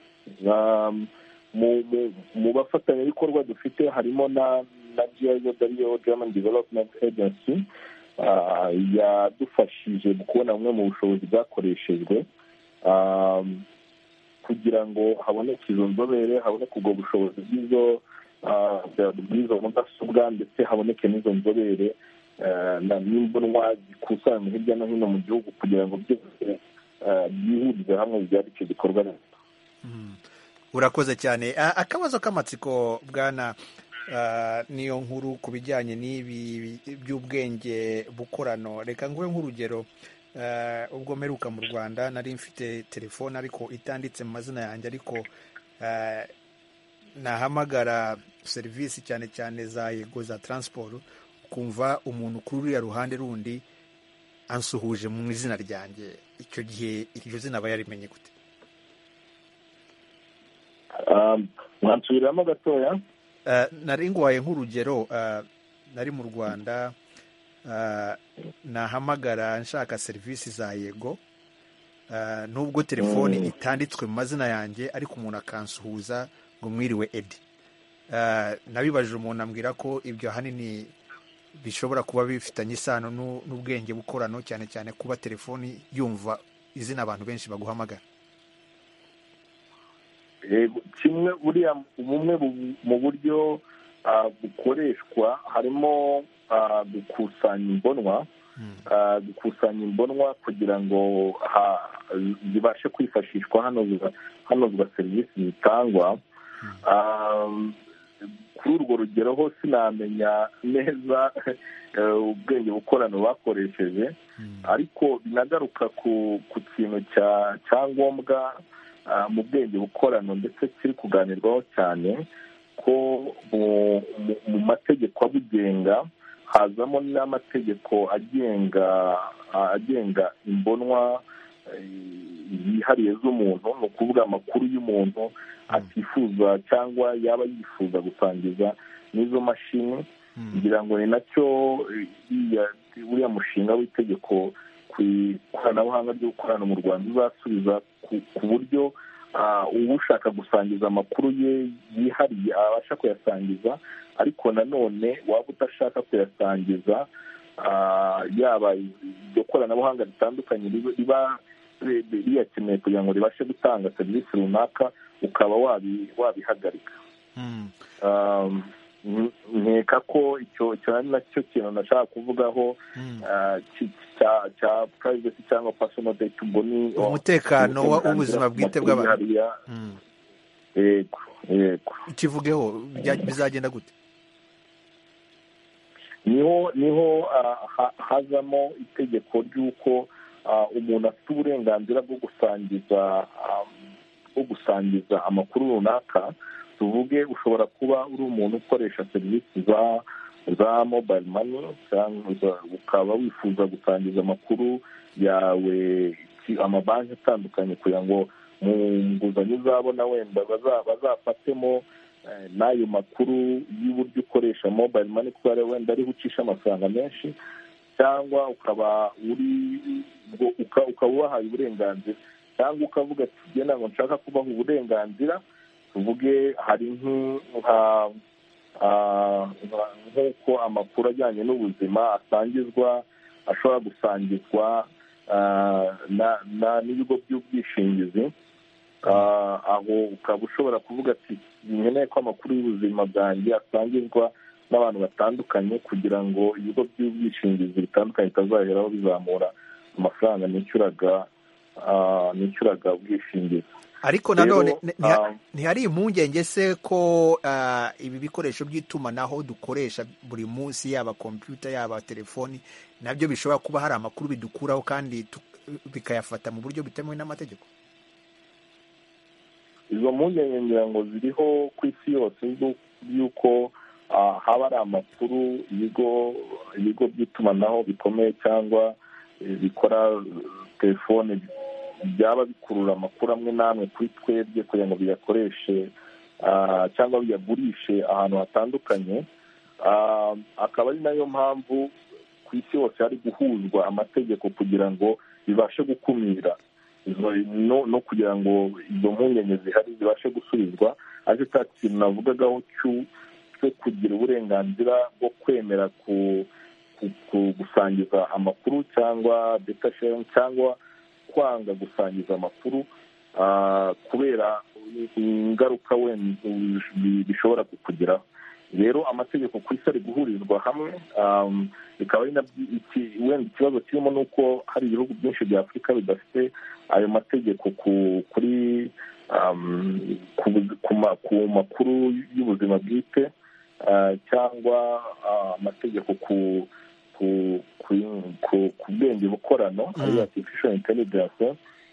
mu bafatanyabikorwa dufite harimo na G I Z O, German Development Agency, yadufashije mu kubona bumwe mu bushobozi bwakoreshejwe kugira ngo haboneke izo nzobere, haboneke ubwo bushobozi bw'izo bw'izo mudasobwa, ndetse haboneke n'izo nzobere n'imbonwa zikusanywa hirya no hino mu gihugu kugira ngo byose byihurize hamwe byari icyo gikorwa remezo. Urakoze cyane. Akabazo k'amatsiko bwana niyo nkuru ku bijyanye n'ibi by'ubwenge bukorano, reka nguhe nk'urugero. ubwo mperuka mu Rwanda nari mfite telefone ariko itanditse mu mazina yanjye, ariko nahamagara serivisi cyane cyane za Yego za transport, kumva umuntu kuri uriya ruhande rundi ansuhuje mu izina ryanjye. icyo gihe iryo zina aba yarimenye gute? mwansubiramo gatoya? nari nguhaye nk'urugero, nari mu Rwanda, nahamagara nshaka serivisi za Yego, nubwo telefoni itanditswe mu mazina yanjye, ariko umuntu akansuhuza ngo mwiriwe Edi. nabibajije umuntu ambwira ko ibyo ahanini bishobora kuba bifitanye isano n'ubwenge bukorano, cyane cyane kuba telefoni yumva izina abantu benshi baguhamagara. kimwe buriya bumwe mu buryo bukoreshwa harimo gukusanya imbonwa, gukusanya imbonwa kugira ngo zibashe kwifashishwa hanozwa serivisi zitangwa. Kuri urwo rugero ho sinamenya neza ubwenge bukorano bakoresheje, ariko binagaruka ku kintu cya ngombwa mu bwenge bukorano ndetse kiri kuganirwaho cyane, ko mu mategeko abugenga hazamo n'amategeko agenga agenga imbonwa yihariye z'umuntu, ni ukuvuga amakuru y'umuntu atifuza cyangwa yaba yifuza gusangiza n'izo mashini. ngira ngo ni nacyo uriya mushinga w'itegeko ku ikoranabuhanga ry'ukorana mu Rwanda uzasubiza ku buryo uba ushaka gusangiza amakuru ye yihariye abasha kuyasangiza, ariko nanone waba udashaka kuyasangiza yaba iryo koranabuhanga ritandukanye riba riyakeneye kugira ngo ribashe gutanga serivisi runaka, ukaba wabihagarika. nkeka ko icyo ari nacyo kintu nashaka kuvugaho cya privacy cyangwa personal data, ubwo ni umutekano w'ubuzima bwite bw'abantu. yego yego ikivugeho bizagenda gute? niho niho hazamo itegeko ry'uko umuntu afite uburenganzira bwo gusangiza bwo gusangiza amakuru runaka. tuvuge ushobora kuba uri umuntu ukoresha serivisi za za mobile money, cyangwa ukaba wifuza gusangiza amakuru yawe amabanki atandukanye kugira ngo mu nguzanyo uzabona wenda bazafatemo n'ayo makuru y'uburyo ukoresha mobile money, kuko wenda ariho ucisha amafaranga menshi, cyangwa ukaba uri ukaba ubahaye uburenganzira, cyangwa ukavuga ati genda ngo nshaka kubaha uburenganzira. tuvuge hari nk'uko amakuru ajyanye n'ubuzima asangizwa, ashobora gusangizwa n'ibigo by'ubwishingizi, aho ukaba ushobora kuvuga ati nkeneye ko amakuru y'ubuzima bwanjye asangizwa n'abantu batandukanye, kugira ngo ibigo by'ubwishingizi bitandukanye bitazaheraho bizamura amafaranga nishyuraga nishyuraga ubwishingizi. ariko nanone ntihari impungenge se ko ibi bikoresho by'itumanaho dukoresha buri munsi, yaba kompiyuta yaba telefoni, nabyo bishobora kuba hari amakuru bidukuraho kandi bikayafata mu buryo bitemewe n'amategeko? izo mpungenge ngira ngo ziriho ku isi yose y'uko haba ari amakuru ibigo ibigo by'itumanaho bikomeye cyangwa bikora telefone byaba bikurura amakuru amwe n'amwe kuri twebwe kugira ngo biyakoreshe cyangwa biyagurishe ahantu hatandukanye. akaba ari nayo mpamvu ku isi hose hari guhuzwa amategeko kugira ngo bibashe gukumira no kugira ngo izo mpungenge zihari zibashe gusubizwa. ariko cya kintu navugagaho cyo kugira uburenganzira bwo kwemera gusangiza amakuru cyangwa data sharing, cyangwa kwanga gusangiza amakuru kubera ingaruka wenda bishobora kukugeraho. rero amategeko ku isi ari guhurizwa hamwe, bikaba ari wenda ikibazo kirimo ni uko hari ibihugu byinshi bya Afurika bidafite ayo mategeko kuri ku makuru y'ubuzima bwite, cyangwa amategeko ku ku bwenge bukorano, ariyo artificial intelligence.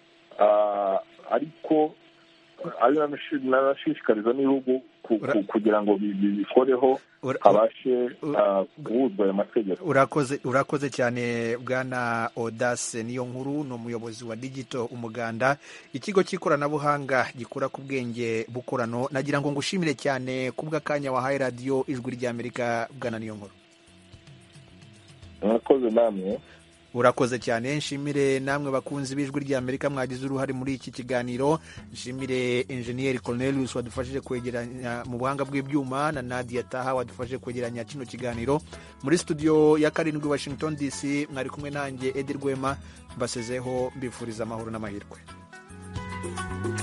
ariko ari nanashishikariza n'ibihugu kugira ngo bikoreho habashe guhuzwa ayo mategeko. urakoze urakoze cyane Bwana Audace Niyonkuru, ni umuyobozi wa Digital Umuganda, ikigo cy'ikoranabuhanga gikora ku bwenge bukorano. nagira ngo ngushimire cyane kubw'akanya wahaye radiyo Ijwi ry'Amerika, Bwana Niyonkuru. murakoze namwe. urakoze cyane. nshimire namwe bakunzi b'Ijwi ry'Amerika mwagize uruhare muri iki kiganiro. nshimire Engineer Cornelius wadufashije kwegeranya mu buhanga bw'ibyuma, na Nadia Taha wadufashije kwegeranya kino kiganiro. muri studio ya karindwi Washington D C mwari kumwe nanjye Edi Rwema, mbasezeho mbifuriza amahoro n'amahirwe.